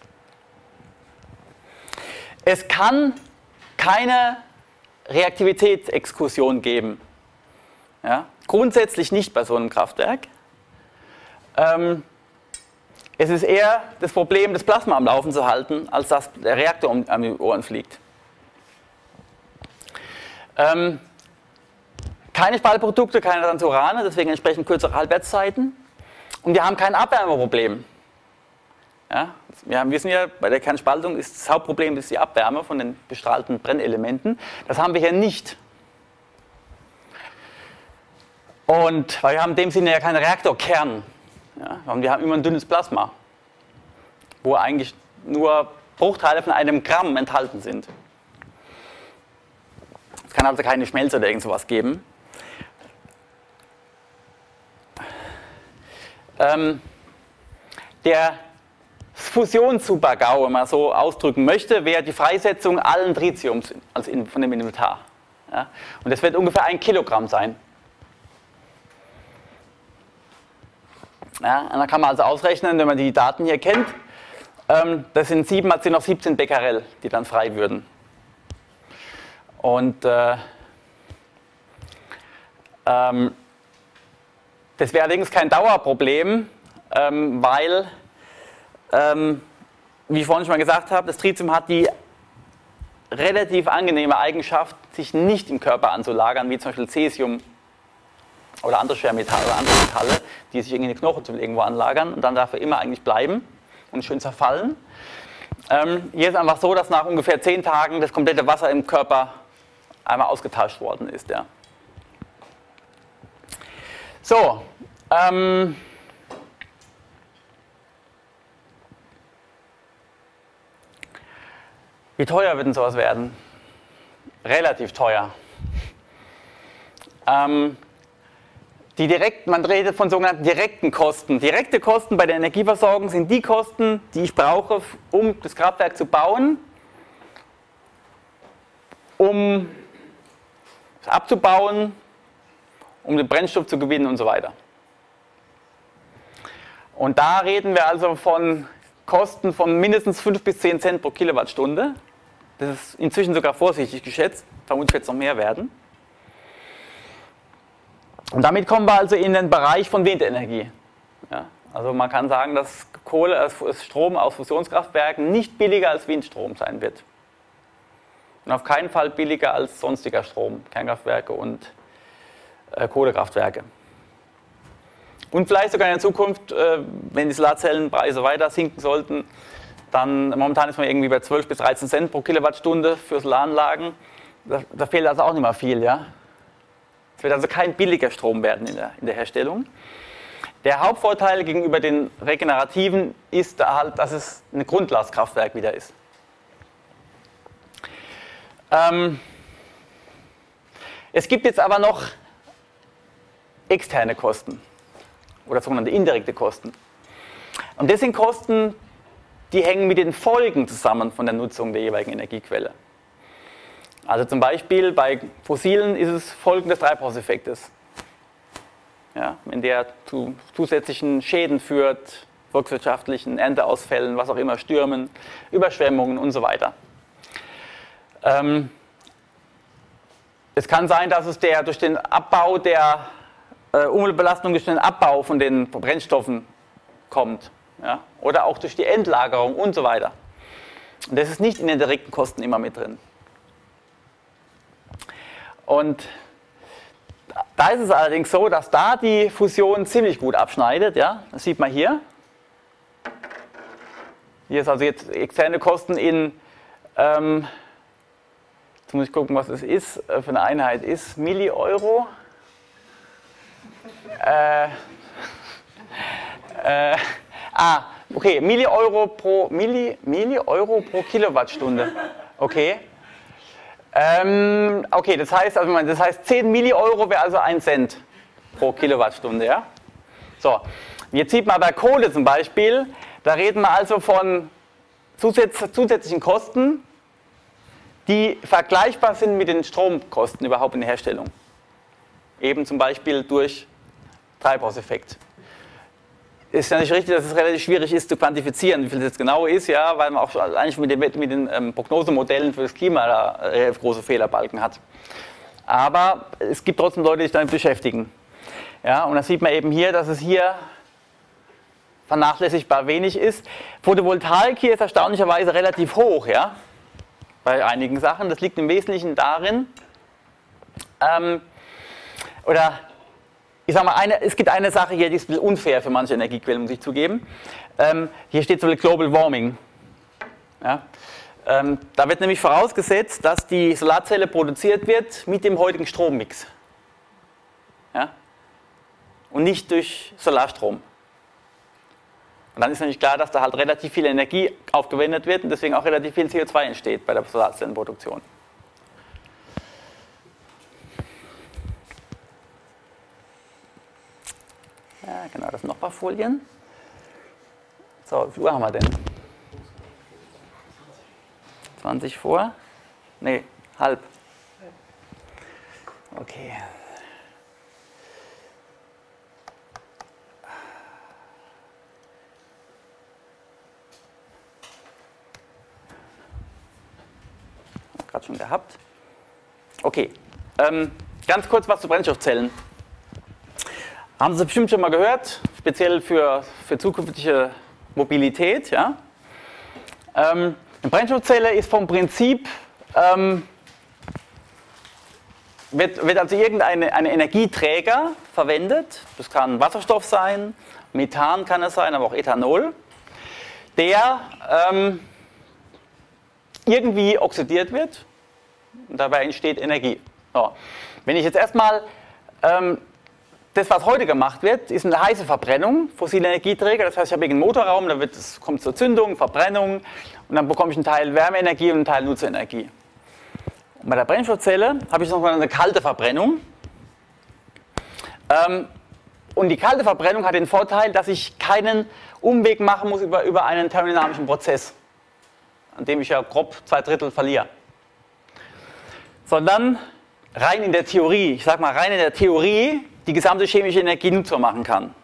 Es kann keine Reaktivitätsexkursion geben. Ja? Grundsätzlich nicht bei so einem Kraftwerk. Es ist eher das Problem, das Plasma am Laufen zu halten, als dass der Reaktor um die Ohren fliegt. Keine Spaltprodukte, keine Transurane, deswegen entsprechend kürzere Halbwertszeiten. Und wir haben kein Abwärmeproblem. Ja, wir wissen ja, bei der Kernspaltung ist das Hauptproblem ist die Abwärme von den bestrahlten Brennelementen. Das haben wir hier nicht. Und weil wir haben in dem Sinne ja keinen Reaktorkern. Ja, wir haben immer ein dünnes Plasma, wo eigentlich nur Bruchteile von einem Gramm enthalten sind. Es kann also keine Schmelze oder irgend sowas geben. Der Fusionssuper-GAU, wenn man so ausdrücken möchte, wäre die Freisetzung allen Tritiums von dem Inventar. Ja? Und das wird ungefähr 1 Kilogramm sein. Ja, und dann kann man also ausrechnen, wenn man die Daten hier kennt, das sind noch 17 Becquerel, die dann frei würden. Und das wäre allerdings kein Dauerproblem, weil, wie ich vorhin schon mal gesagt habe, das Tritium hat die relativ angenehme Eigenschaft, sich nicht im Körper anzulagern, wie zum Beispiel Cäsium oder andere Schwermetalle oder andere Metalle, die sich in den Knochen irgendwo anlagern und dann dafür immer eigentlich bleiben und schön zerfallen. Hier ist einfach so, dass nach ungefähr 10 Tagen das komplette Wasser im Körper einmal ausgetauscht worden ist. Ja. So, wie teuer wird denn sowas werden? Relativ teuer. Man redet von sogenannten direkten Kosten. Direkte Kosten bei der Energieversorgung sind die Kosten, die ich brauche, um das Kraftwerk zu bauen, um es abzubauen, um den Brennstoff zu gewinnen und so weiter. Und da reden wir also von Kosten von mindestens 5 bis 10 Cent pro Kilowattstunde. Das ist inzwischen sogar vorsichtig geschätzt, vermutlich wird es noch mehr werden. Und damit kommen wir also in den Bereich von Windenergie. Ja, also man kann sagen, dass Strom aus Fusionskraftwerken nicht billiger als Windstrom sein wird. Und auf keinen Fall billiger als sonstiger Strom, Kernkraftwerke und Kohlekraftwerke. Und vielleicht sogar in der Zukunft, wenn die Solarzellenpreise weiter sinken sollten, dann momentan ist man irgendwie bei 12 bis 13 Cent pro Kilowattstunde für Solaranlagen. Da fehlt also auch nicht mehr viel, ja. Es wird also kein billiger Strom werden in der Herstellung. Der Hauptvorteil gegenüber den regenerativen ist halt, dass es ein Grundlastkraftwerk wieder ist. Es gibt jetzt aber noch externe Kosten oder sogenannte indirekte Kosten. Und das sind Kosten, die hängen mit den Folgen zusammen von der Nutzung der jeweiligen Energiequelle. Also zum Beispiel bei Fossilen ist es Folgen des Treibhauseffektes. Ja, wenn der zu zusätzlichen Schäden führt, volkswirtschaftlichen Ernteausfällen, was auch immer, Stürmen, Überschwemmungen und so weiter. Es kann sein, dass es durch den Abbau der Umweltbelastung, durch den Abbau von den Brennstoffen kommt. Ja, oder auch durch die Endlagerung und so weiter. Und das ist nicht in den direkten Kosten immer mit drin. Und da ist es allerdings so, dass da die Fusion ziemlich gut abschneidet. Ja? Das sieht man hier. Hier ist also jetzt externe Kosten in, jetzt muss ich gucken, was es ist, für eine Einheit ist, Millieuro. Okay, Millieuro pro Kilowattstunde. Okay. Okay, das heißt 10 Millieuro wäre also 1 Cent pro Kilowattstunde, ja? So, jetzt sieht man bei Kohle zum Beispiel, da reden wir also von zusätzlichen Kosten, die vergleichbar sind mit den Stromkosten überhaupt in der Herstellung. eben zum Beispiel durch Treibhauseffekt. Ist ja nicht richtig, dass es relativ schwierig ist zu quantifizieren, wie viel das jetzt genau ist, ja, weil man auch eigentlich mit den Prognosemodellen für das Klima da relativ große Fehlerbalken hat. Aber es gibt trotzdem Leute, die sich damit beschäftigen. Ja, und das sieht man eben hier, dass es hier vernachlässigbar wenig ist. Photovoltaik hier ist erstaunlicherweise relativ hoch, ja, bei einigen Sachen. Das liegt im Wesentlichen darin, ich sage mal, es gibt eine Sache hier, die ist ein bisschen unfair für manche Energiequellen, muss ich zugeben. Hier steht so Global Warming. Ja? Da wird nämlich vorausgesetzt, dass die Solarzelle produziert wird mit dem heutigen Strommix. Ja? Und nicht durch Solarstrom. Und dann ist nämlich klar, dass da halt relativ viel Energie aufgewendet wird und deswegen auch relativ viel CO2 entsteht bei der Solarzellenproduktion. Ja, genau, das sind noch ein paar Folien. So, wie viel Uhr haben wir denn? 20 vor? Nee, halb. Okay. Gerade schon gehabt. Okay, ganz kurz was zu Brennstoffzellen. Haben Sie bestimmt schon mal gehört, speziell für zukünftige Mobilität. Ja? Eine Brennstoffzelle ist vom Prinzip, wird also irgendein Energieträger verwendet, das kann Wasserstoff sein, Methan kann es sein, aber auch Ethanol, der irgendwie oxidiert wird und dabei entsteht Energie. So. Wenn ich jetzt erstmal das, was heute gemacht wird, ist eine heiße Verbrennung, fossile Energieträger. Das heißt, ich habe einen Motorraum, da kommt zur Zündung, Verbrennung und dann bekomme ich einen Teil Wärmeenergie und einen Teil Nutzenergie. Und bei der Brennstoffzelle habe ich noch mal eine kalte Verbrennung. Und die kalte Verbrennung hat den Vorteil, dass ich keinen Umweg machen muss über einen thermodynamischen Prozess, an dem ich ja grob 2/3 verliere. Sondern rein in der Theorie, ich sage mal rein in der Theorie, die gesamte chemische Energie nutzbar machen kann.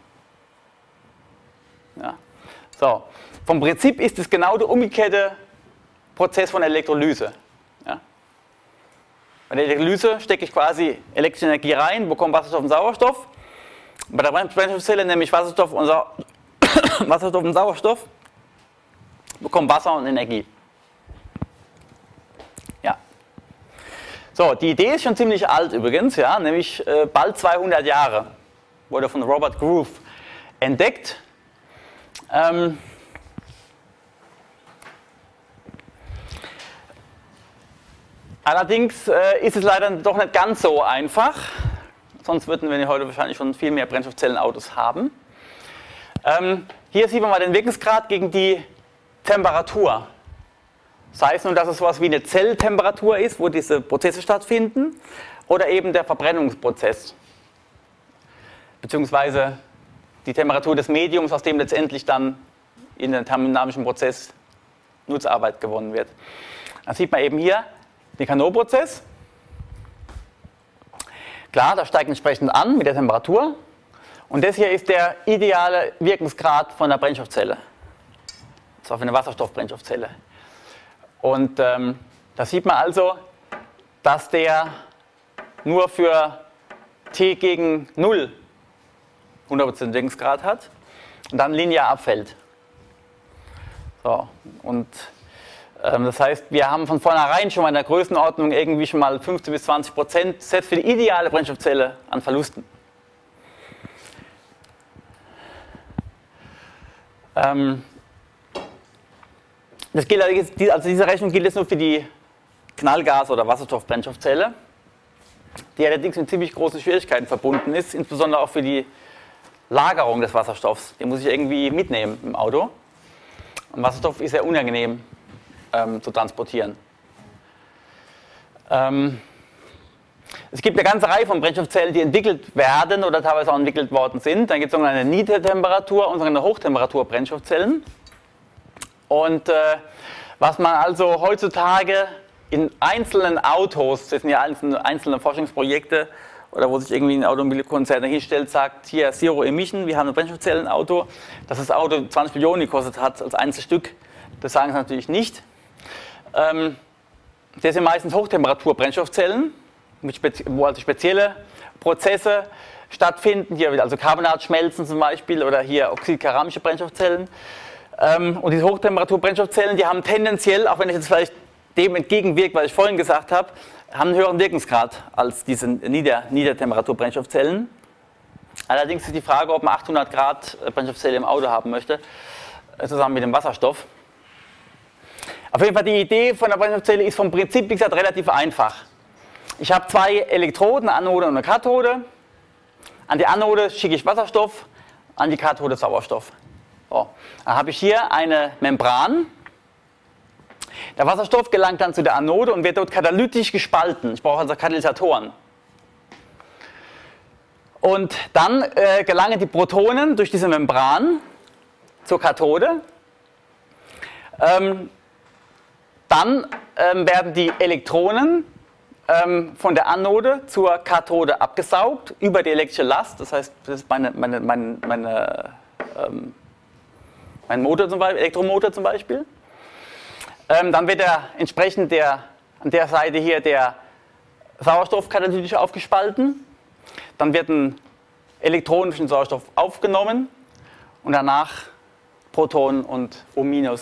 Ja. So. Vom Prinzip ist es genau der umgekehrte Prozess von Elektrolyse. Ja. Bei der Elektrolyse stecke ich quasi elektrische Energie rein, bekomme Wasserstoff und Sauerstoff. Bei der Brennstoffzelle nehme ich Wasserstoff und Sauerstoff, bekomme Wasser und Energie. Ja. So, die Idee ist schon ziemlich alt übrigens, ja, nämlich bald 200 Jahre. Wurde von Robert Groove entdeckt. Allerdings ist es leider doch nicht ganz so einfach. Sonst würden wir heute wahrscheinlich schon viel mehr Brennstoffzellenautos haben. Hier sieht man mal den Wirkungsgrad gegen die Temperatur. Sei es nun, dass es so etwas wie eine Zelltemperatur ist, wo diese Prozesse stattfinden, oder eben der Verbrennungsprozess, beziehungsweise die Temperatur des Mediums, aus dem letztendlich dann in den thermodynamischen Prozess Nutzarbeit gewonnen wird. Dann sieht man eben hier den Carnot-Prozess. Klar, das steigt entsprechend an mit der Temperatur. Und das hier ist der ideale Wirkungsgrad von der Brennstoffzelle. Das war für eine Wasserstoffbrennstoffzelle. Und da sieht man also, dass der nur für T gegen 0 100% Wirkungsgrad hat und dann linear abfällt. So, und das heißt, wir haben von vornherein schon mal in der Größenordnung irgendwie schon mal 15 bis 20% selbst für die ideale Brennstoffzelle an Verlusten. Das gilt, also diese Rechnung gilt jetzt nur für die Knallgas- oder Wasserstoffbrennstoffzelle, die allerdings mit ziemlich großen Schwierigkeiten verbunden ist, insbesondere auch für die Lagerung des Wasserstoffs. Den muss ich irgendwie mitnehmen im Auto. Und Wasserstoff ist sehr unangenehm zu transportieren. Es gibt eine ganze Reihe von Brennstoffzellen, die entwickelt werden oder teilweise auch entwickelt worden sind. Dann gibt es sogenannte Niedertemperatur- und sogenannte Hochtemperatur-Brennstoffzellen. Und was man also heutzutage in einzelnen Autos, das sind ja einzelne Forschungsprojekte, oder wo sich irgendwie ein Automobilkonzern hinstellt, sagt, hier Zero Emission, wir haben ein Brennstoffzellenauto, dass das Auto 20 Millionen gekostet hat als Einzelstück, das sagen sie natürlich nicht. Das sind meistens Hochtemperatur-Brennstoffzellen, wo also spezielle Prozesse stattfinden, hier also Carbonatschmelzen zum Beispiel oder hier oxidkeramische Brennstoffzellen. Und diese Hochtemperatur-Brennstoffzellen, die haben tendenziell, auch wenn ich jetzt vielleicht dem entgegenwirke, was ich vorhin gesagt habe, haben einen höheren Wirkungsgrad als diese Niedertemperatur-Brennstoffzellen. Allerdings ist die Frage, ob man 800 Grad Brennstoffzelle im Auto haben möchte, zusammen mit dem Wasserstoff. Auf jeden Fall die Idee von der Brennstoffzelle ist vom Prinzip, wie gesagt, relativ einfach. Ich habe zwei Elektroden, eine Anode und eine Kathode. An die Anode schicke ich Wasserstoff, an die Kathode Sauerstoff. So. Dann habe ich hier eine Membran. Der Wasserstoff gelangt dann zu der Anode und wird dort katalytisch gespalten. Ich brauche also Katalysatoren. Und dann gelangen die Protonen durch diese Membran zur Kathode. Dann werden die Elektronen von der Anode zur Kathode abgesaugt über die elektrische Last. Das heißt, das ist mein Motor zum Beispiel, Elektromotor zum Beispiel. Dann wird entsprechend an der Seite hier der Sauerstoff katalytisch aufgespalten. Dann wird ein Elektron durch den Sauerstoff aufgenommen und danach Proton und O-,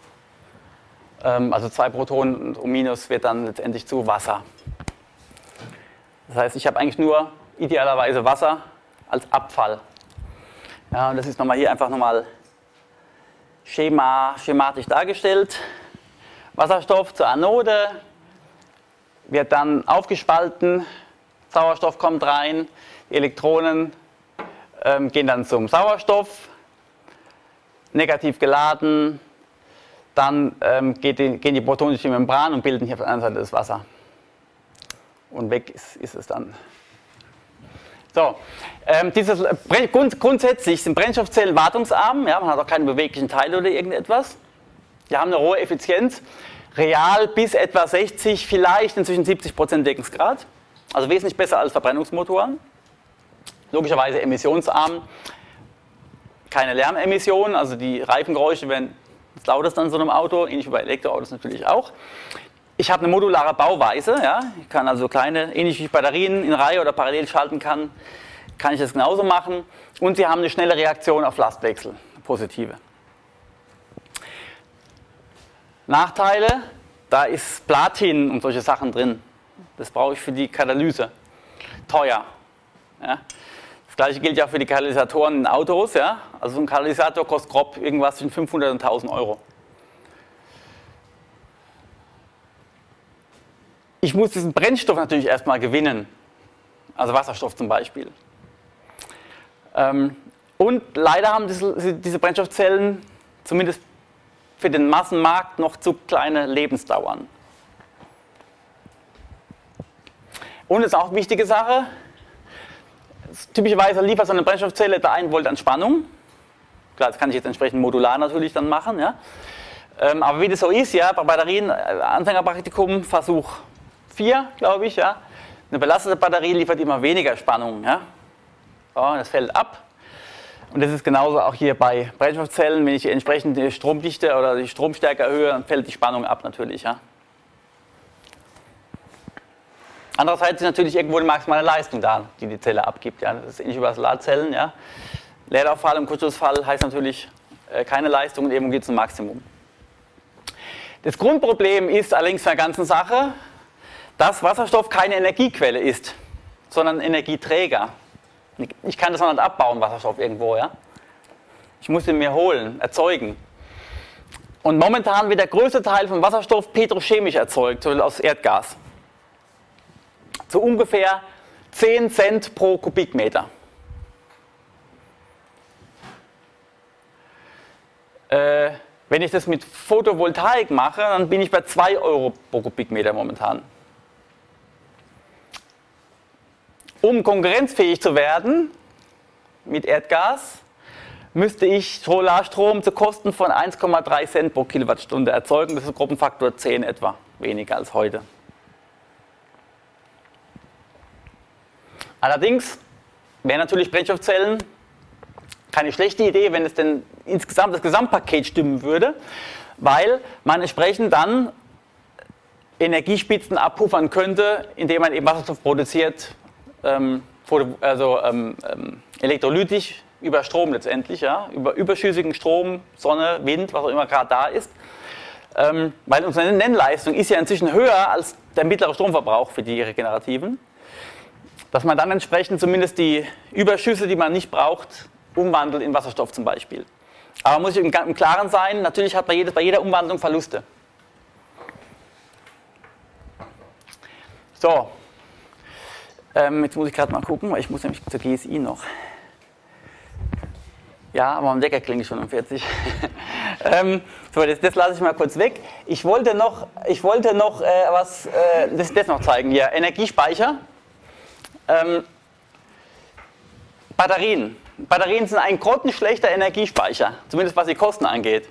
also 2 Protonen und O- wird dann letztendlich zu Wasser. Das heißt, ich habe eigentlich nur idealerweise Wasser als Abfall. Ja, und das ist hier einfach nochmal schematisch dargestellt. Wasserstoff zur Anode wird dann aufgespalten, Sauerstoff kommt rein, die Elektronen gehen dann zum Sauerstoff, negativ geladen, dann gehen die Protonen durch die Membran und bilden hier auf der anderen Seite das Wasser. Und weg ist es dann. So, grundsätzlich sind Brennstoffzellen wartungsarm, ja, man hat auch keine beweglichen Teile oder irgendetwas. Die haben eine hohe Effizienz, real bis etwa 60, vielleicht inzwischen 70% Wirkungsgrad, also wesentlich besser als Verbrennungsmotoren. Logischerweise emissionsarm, keine Lärmemissionen, also die Reifengeräusche werden das lauteste an so einem Auto, ähnlich wie bei Elektroautos natürlich auch. Ich habe eine modulare Bauweise, ja. Ich kann also ähnlich wie ich Batterien in Reihe oder parallel schalten kann ich das genauso machen. Und sie haben eine schnelle Reaktion auf Lastwechsel, positive. Nachteile, da ist Platin und solche Sachen drin. Das brauche ich für die Katalyse. Teuer. Ja. Das gleiche gilt ja für die Katalysatoren in Autos. Ja. Also so ein Katalysator kostet grob irgendwas zwischen 500 und 1000 Euro. Ich muss diesen Brennstoff natürlich erstmal gewinnen, also Wasserstoff zum Beispiel. Und leider haben diese Brennstoffzellen, zumindest für den Massenmarkt, noch zu kleine Lebensdauern. Und das ist auch eine wichtige Sache, typischerweise liefert so eine Brennstoffzelle etwa 1 Volt an Spannung. Klar, das kann ich jetzt entsprechend modular natürlich dann machen. Ja. Aber wie das so ist, ja, bei Batterien, Anfängerpraktikum, Versuch 4, glaube ich, ja. Eine belastete Batterie liefert immer weniger Spannung, ja. So, das fällt ab. Und das ist genauso auch hier bei Brennstoffzellen. Wenn ich entsprechend die Stromdichte oder die Stromstärke erhöhe, dann fällt die Spannung ab natürlich, ja. Andererseits ist natürlich irgendwo die maximale Leistung da, die die Zelle abgibt, ja. Das ist ähnlich wie bei Solarzellen, ja. Leerlauffall und Kurzschlussfall heißt natürlich keine Leistung und irgendwo geht es zum Maximum. Das Grundproblem ist allerdings bei der ganzen Sache, dass Wasserstoff keine Energiequelle ist, sondern Energieträger. Ich kann das noch nicht abbauen, Wasserstoff irgendwo, ja. Ich muss ihn mir holen, erzeugen. Und momentan wird der größte Teil von Wasserstoff petrochemisch erzeugt, zum Beispiel aus Erdgas. Zu ungefähr 10 Cent pro Kubikmeter. Wenn ich das mit Photovoltaik mache, dann bin ich bei 2 Euro pro Kubikmeter momentan. Um konkurrenzfähig zu werden mit Erdgas, müsste ich Solarstrom zu Kosten von 1,3 Cent pro Kilowattstunde erzeugen. Das ist Gruppenfaktor 10 etwa. weniger als heute. Allerdings wären natürlich Brennstoffzellen keine schlechte Idee, wenn es denn insgesamt das Gesamtpaket stimmen würde, weil man entsprechend dann Energiespitzen abpuffern könnte, indem man eben Wasserstoff produziert, elektrolytisch über Strom letztendlich, ja, über überschüssigen Strom, Sonne, Wind, was auch immer gerade da ist. Weil unsere Nennleistung ist ja inzwischen höher als der mittlere Stromverbrauch für die Regenerativen, dass man dann entsprechend zumindest die Überschüsse, die man nicht braucht, umwandelt in Wasserstoff zum Beispiel. Aber man muss sich im Klaren sein, natürlich hat bei jeder Umwandlung Verluste. So, jetzt muss ich gerade mal gucken, weil ich muss nämlich zur GSI noch. Ja, aber mein Wecker klingelt schon um 40. So, das lasse ich mal kurz weg. Ich wollte noch das noch zeigen hier. Energiespeicher. Batterien. Batterien sind ein grottenschlechter Energiespeicher, zumindest was die Kosten angeht.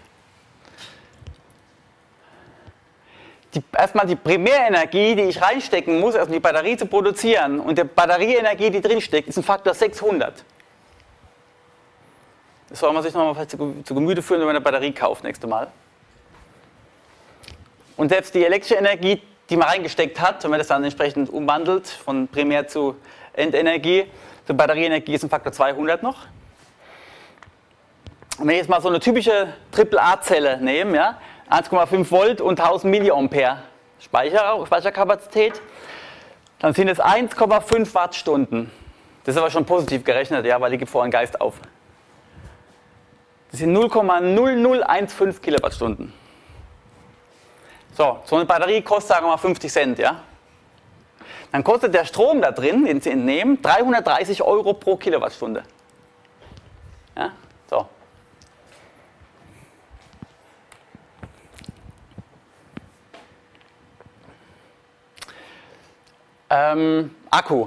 Erstmal die Primärenergie, die ich reinstecken muss, um die Batterie zu produzieren, und die Batterieenergie, die drinsteckt, ist ein Faktor 600. Das soll man sich nochmal zu Gemüte führen, wenn man eine Batterie kauft, nächstes Mal. Und selbst die elektrische Energie, die man reingesteckt hat, wenn man das dann entsprechend umwandelt, von Primär- zu Endenergie, zur Batterieenergie ist ein Faktor 200 noch. Und wenn ich jetzt mal so eine typische AAA-Zelle nehme, ja, 1,5 Volt und 1000 Milliampere Speicherkapazität, dann sind es 1,5 Wattstunden. Das ist aber schon positiv gerechnet, ja, weil die gibt vorhin Geist auf. Das sind 0,0015 Kilowattstunden. So eine Batterie kostet, sagen wir mal, 50 Cent, ja. Dann kostet der Strom da drin, den Sie entnehmen, 330 Euro pro Kilowattstunde. Ja, so. Akku.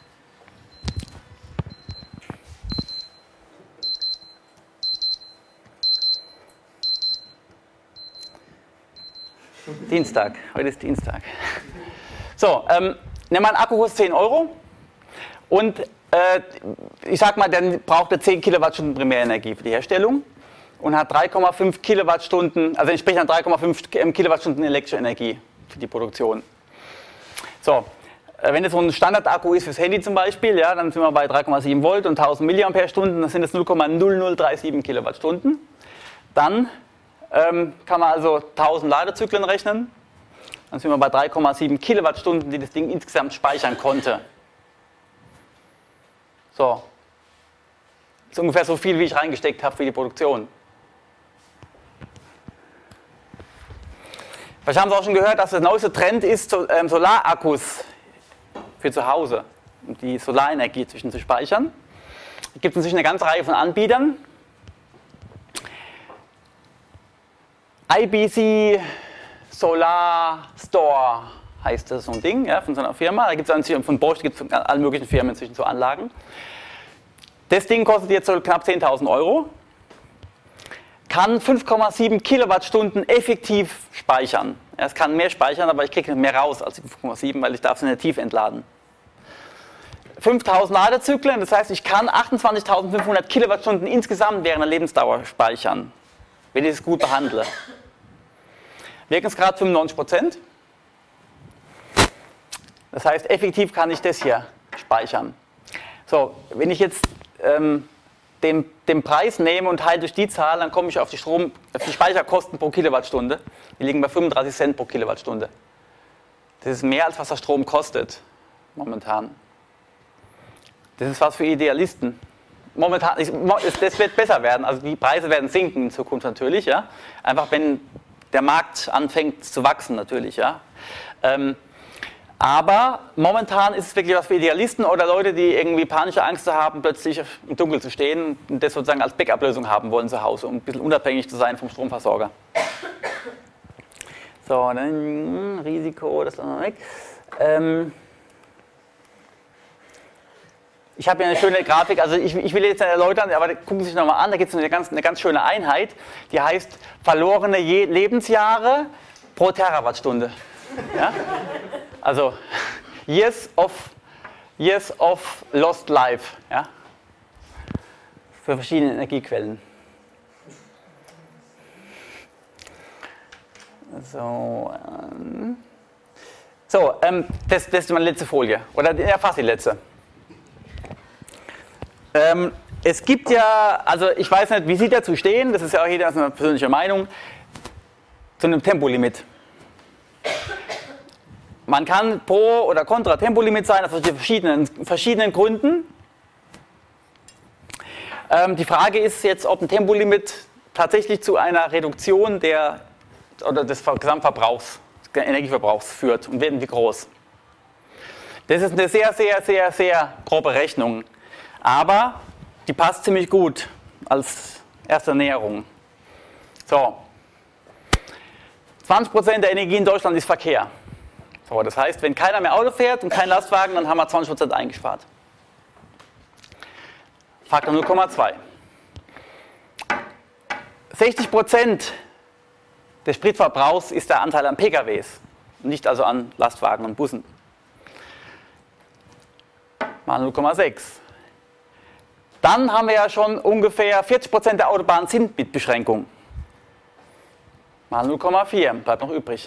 Dienstag, heute ist Dienstag. So, nehmen wir einen Akku, kostet 10 Euro und ich sag mal, dann braucht er 10 Kilowattstunden Primärenergie für die Herstellung und hat 3,5 Kilowattstunden, also entsprechend 3,5 Kilowattstunden elektrische Energie für die Produktion. So, wenn es so ein Standardakku ist fürs Handy zum Beispiel, ja, dann sind wir bei 3,7 Volt und 1000 Milliampere-Stunden, dann sind es 0,0037 Kilowattstunden. Dann kann man also 1000 Ladezyklen rechnen. Dann sind wir bei 3,7 Kilowattstunden, die das Ding insgesamt speichern konnte. So. Das ist ungefähr so viel, wie ich reingesteckt habe für die Produktion. Vielleicht haben Sie auch schon gehört, dass der neueste Trend ist, Solarakkus für zu Hause, um die Solarenergie zwischen zu speichern. Es gibt inzwischen eine ganze Reihe von Anbietern. IBC Solar Store heißt das, so ein Ding, ja, von so einer Firma. Da gibt es von Bosch, gibt es von allen möglichen Firmen inzwischen so Anlagen. Das Ding kostet jetzt so knapp 10.000 Euro, kann 5,7 Kilowattstunden effektiv speichern. Ja, es kann mehr speichern, aber ich kriege nicht mehr raus als die 5,7, weil ich darf sie nicht tief entladen. 5.000 Ladezyklen, das heißt, ich kann 28.500 Kilowattstunden insgesamt während der Lebensdauer speichern, wenn ich es gut behandle. Wirkungsgrad 95%. Das heißt, effektiv kann ich das hier speichern. So, wenn ich jetzt den Preis nehme und teile durch die Zahl, dann komme ich auf die Speicherkosten pro Kilowattstunde. Die liegen bei 35 Cent pro Kilowattstunde. Das ist mehr, als was der Strom kostet, momentan. Das ist was für Idealisten. Momentan, das wird besser werden, also die Preise werden sinken in Zukunft natürlich, ja. Einfach wenn der Markt anfängt zu wachsen natürlich, ja. Aber momentan ist es wirklich was für Idealisten oder Leute, die irgendwie panische Angst haben, plötzlich im Dunkeln zu stehen und das sozusagen als Backup-Lösung haben wollen zu Hause, um ein bisschen unabhängig zu sein vom Stromversorger. So, dann Risiko, das lassen wir weg. Ich habe hier eine schöne Grafik, also ich will jetzt nicht erläutern, aber gucken Sie sich nochmal an, da gibt es eine ganz schöne Einheit, die heißt verlorene Lebensjahre pro Terawattstunde. Ja? Also years of lost life, ja? Für verschiedene Energiequellen. Das ist meine letzte Folie. Oder ja, fast die letzte. Es gibt ja, also ich weiß nicht, wie Sie dazu stehen, das ist ja auch jeder eine persönliche Meinung, zu einem Tempolimit. Man kann pro oder contra Tempolimit sein, aus verschiedenen Gründen. Die Frage ist jetzt, ob ein Tempolimit tatsächlich zu einer Reduktion des Gesamtverbrauchs, des Energieverbrauchs führt und werden wie groß. Das ist eine sehr, sehr, sehr, sehr grobe Rechnung, aber die passt ziemlich gut als erste Näherung. So, 20% der Energie in Deutschland ist Verkehr. So, das heißt, wenn keiner mehr Auto fährt und kein Lastwagen, dann haben wir 20% eingespart. Faktor 0,2. 60% des Spritverbrauchs ist der Anteil an PKWs, nicht also an Lastwagen und Bussen. Mal 0,6. Dann haben wir ja schon ungefähr 40% der Autobahnen sind mit Beschränkung. Mal 0,4, bleibt noch übrig.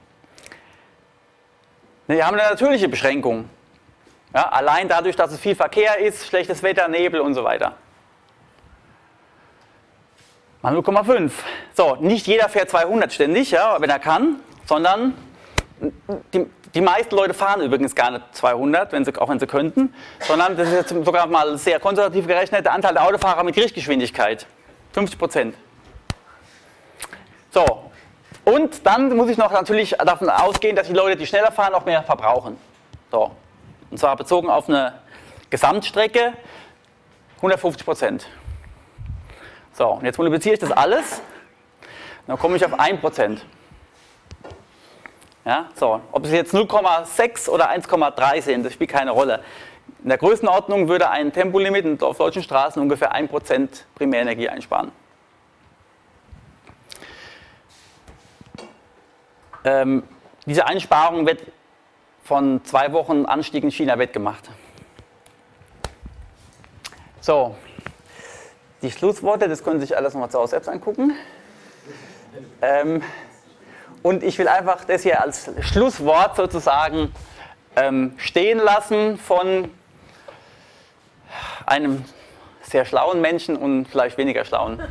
Wir haben eine natürliche Beschränkung. Ja, allein dadurch, dass es viel Verkehr ist, schlechtes Wetter, Nebel und so weiter. Mal 0,5. So, nicht jeder fährt 200 ständig, ja, wenn er kann, sondern die meisten Leute fahren übrigens gar nicht 200, auch wenn sie könnten, sondern das ist jetzt sogar mal sehr konservativ gerechnet, der Anteil der Autofahrer mit Richtgeschwindigkeit. 50%. So, und dann muss ich noch natürlich davon ausgehen, dass die Leute, die schneller fahren, auch mehr verbrauchen. So. Und zwar bezogen auf eine Gesamtstrecke 150%. So, und jetzt multipliziere ich das alles, dann komme ich auf 1%. Ja, so, ob es jetzt 0,6 oder 1,3 sind, das spielt keine Rolle. In der Größenordnung würde ein Tempolimit auf deutschen Straßen ungefähr 1% Primärenergie einsparen. Diese Einsparung wird von 2 Wochen Anstieg in China wettgemacht. So, die Schlussworte, das können Sie sich alles nochmal zu Hause selbst angucken. Und ich will einfach das hier als Schlusswort sozusagen stehen lassen von einem sehr schlauen Menschen und vielleicht weniger schlauen.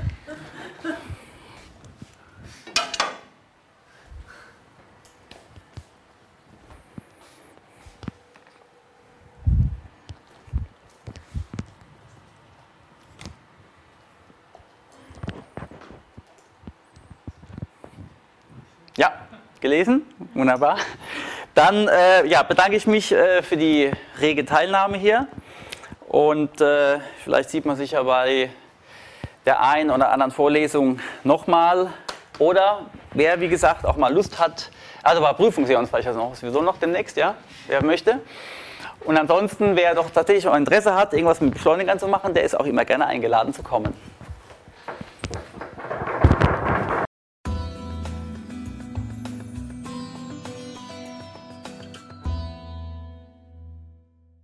Ja, gelesen, wunderbar. Dann bedanke ich mich für die rege Teilnahme hier und vielleicht sieht man sich ja bei der einen oder anderen Vorlesung nochmal oder wer wie gesagt auch mal Lust hat, also bei Prüfung sehen wir uns vielleicht sowieso noch demnächst, ja, wer möchte. Und ansonsten, wer doch tatsächlich auch Interesse hat, irgendwas mit Beschleunigern zu machen, der ist auch immer gerne eingeladen zu kommen.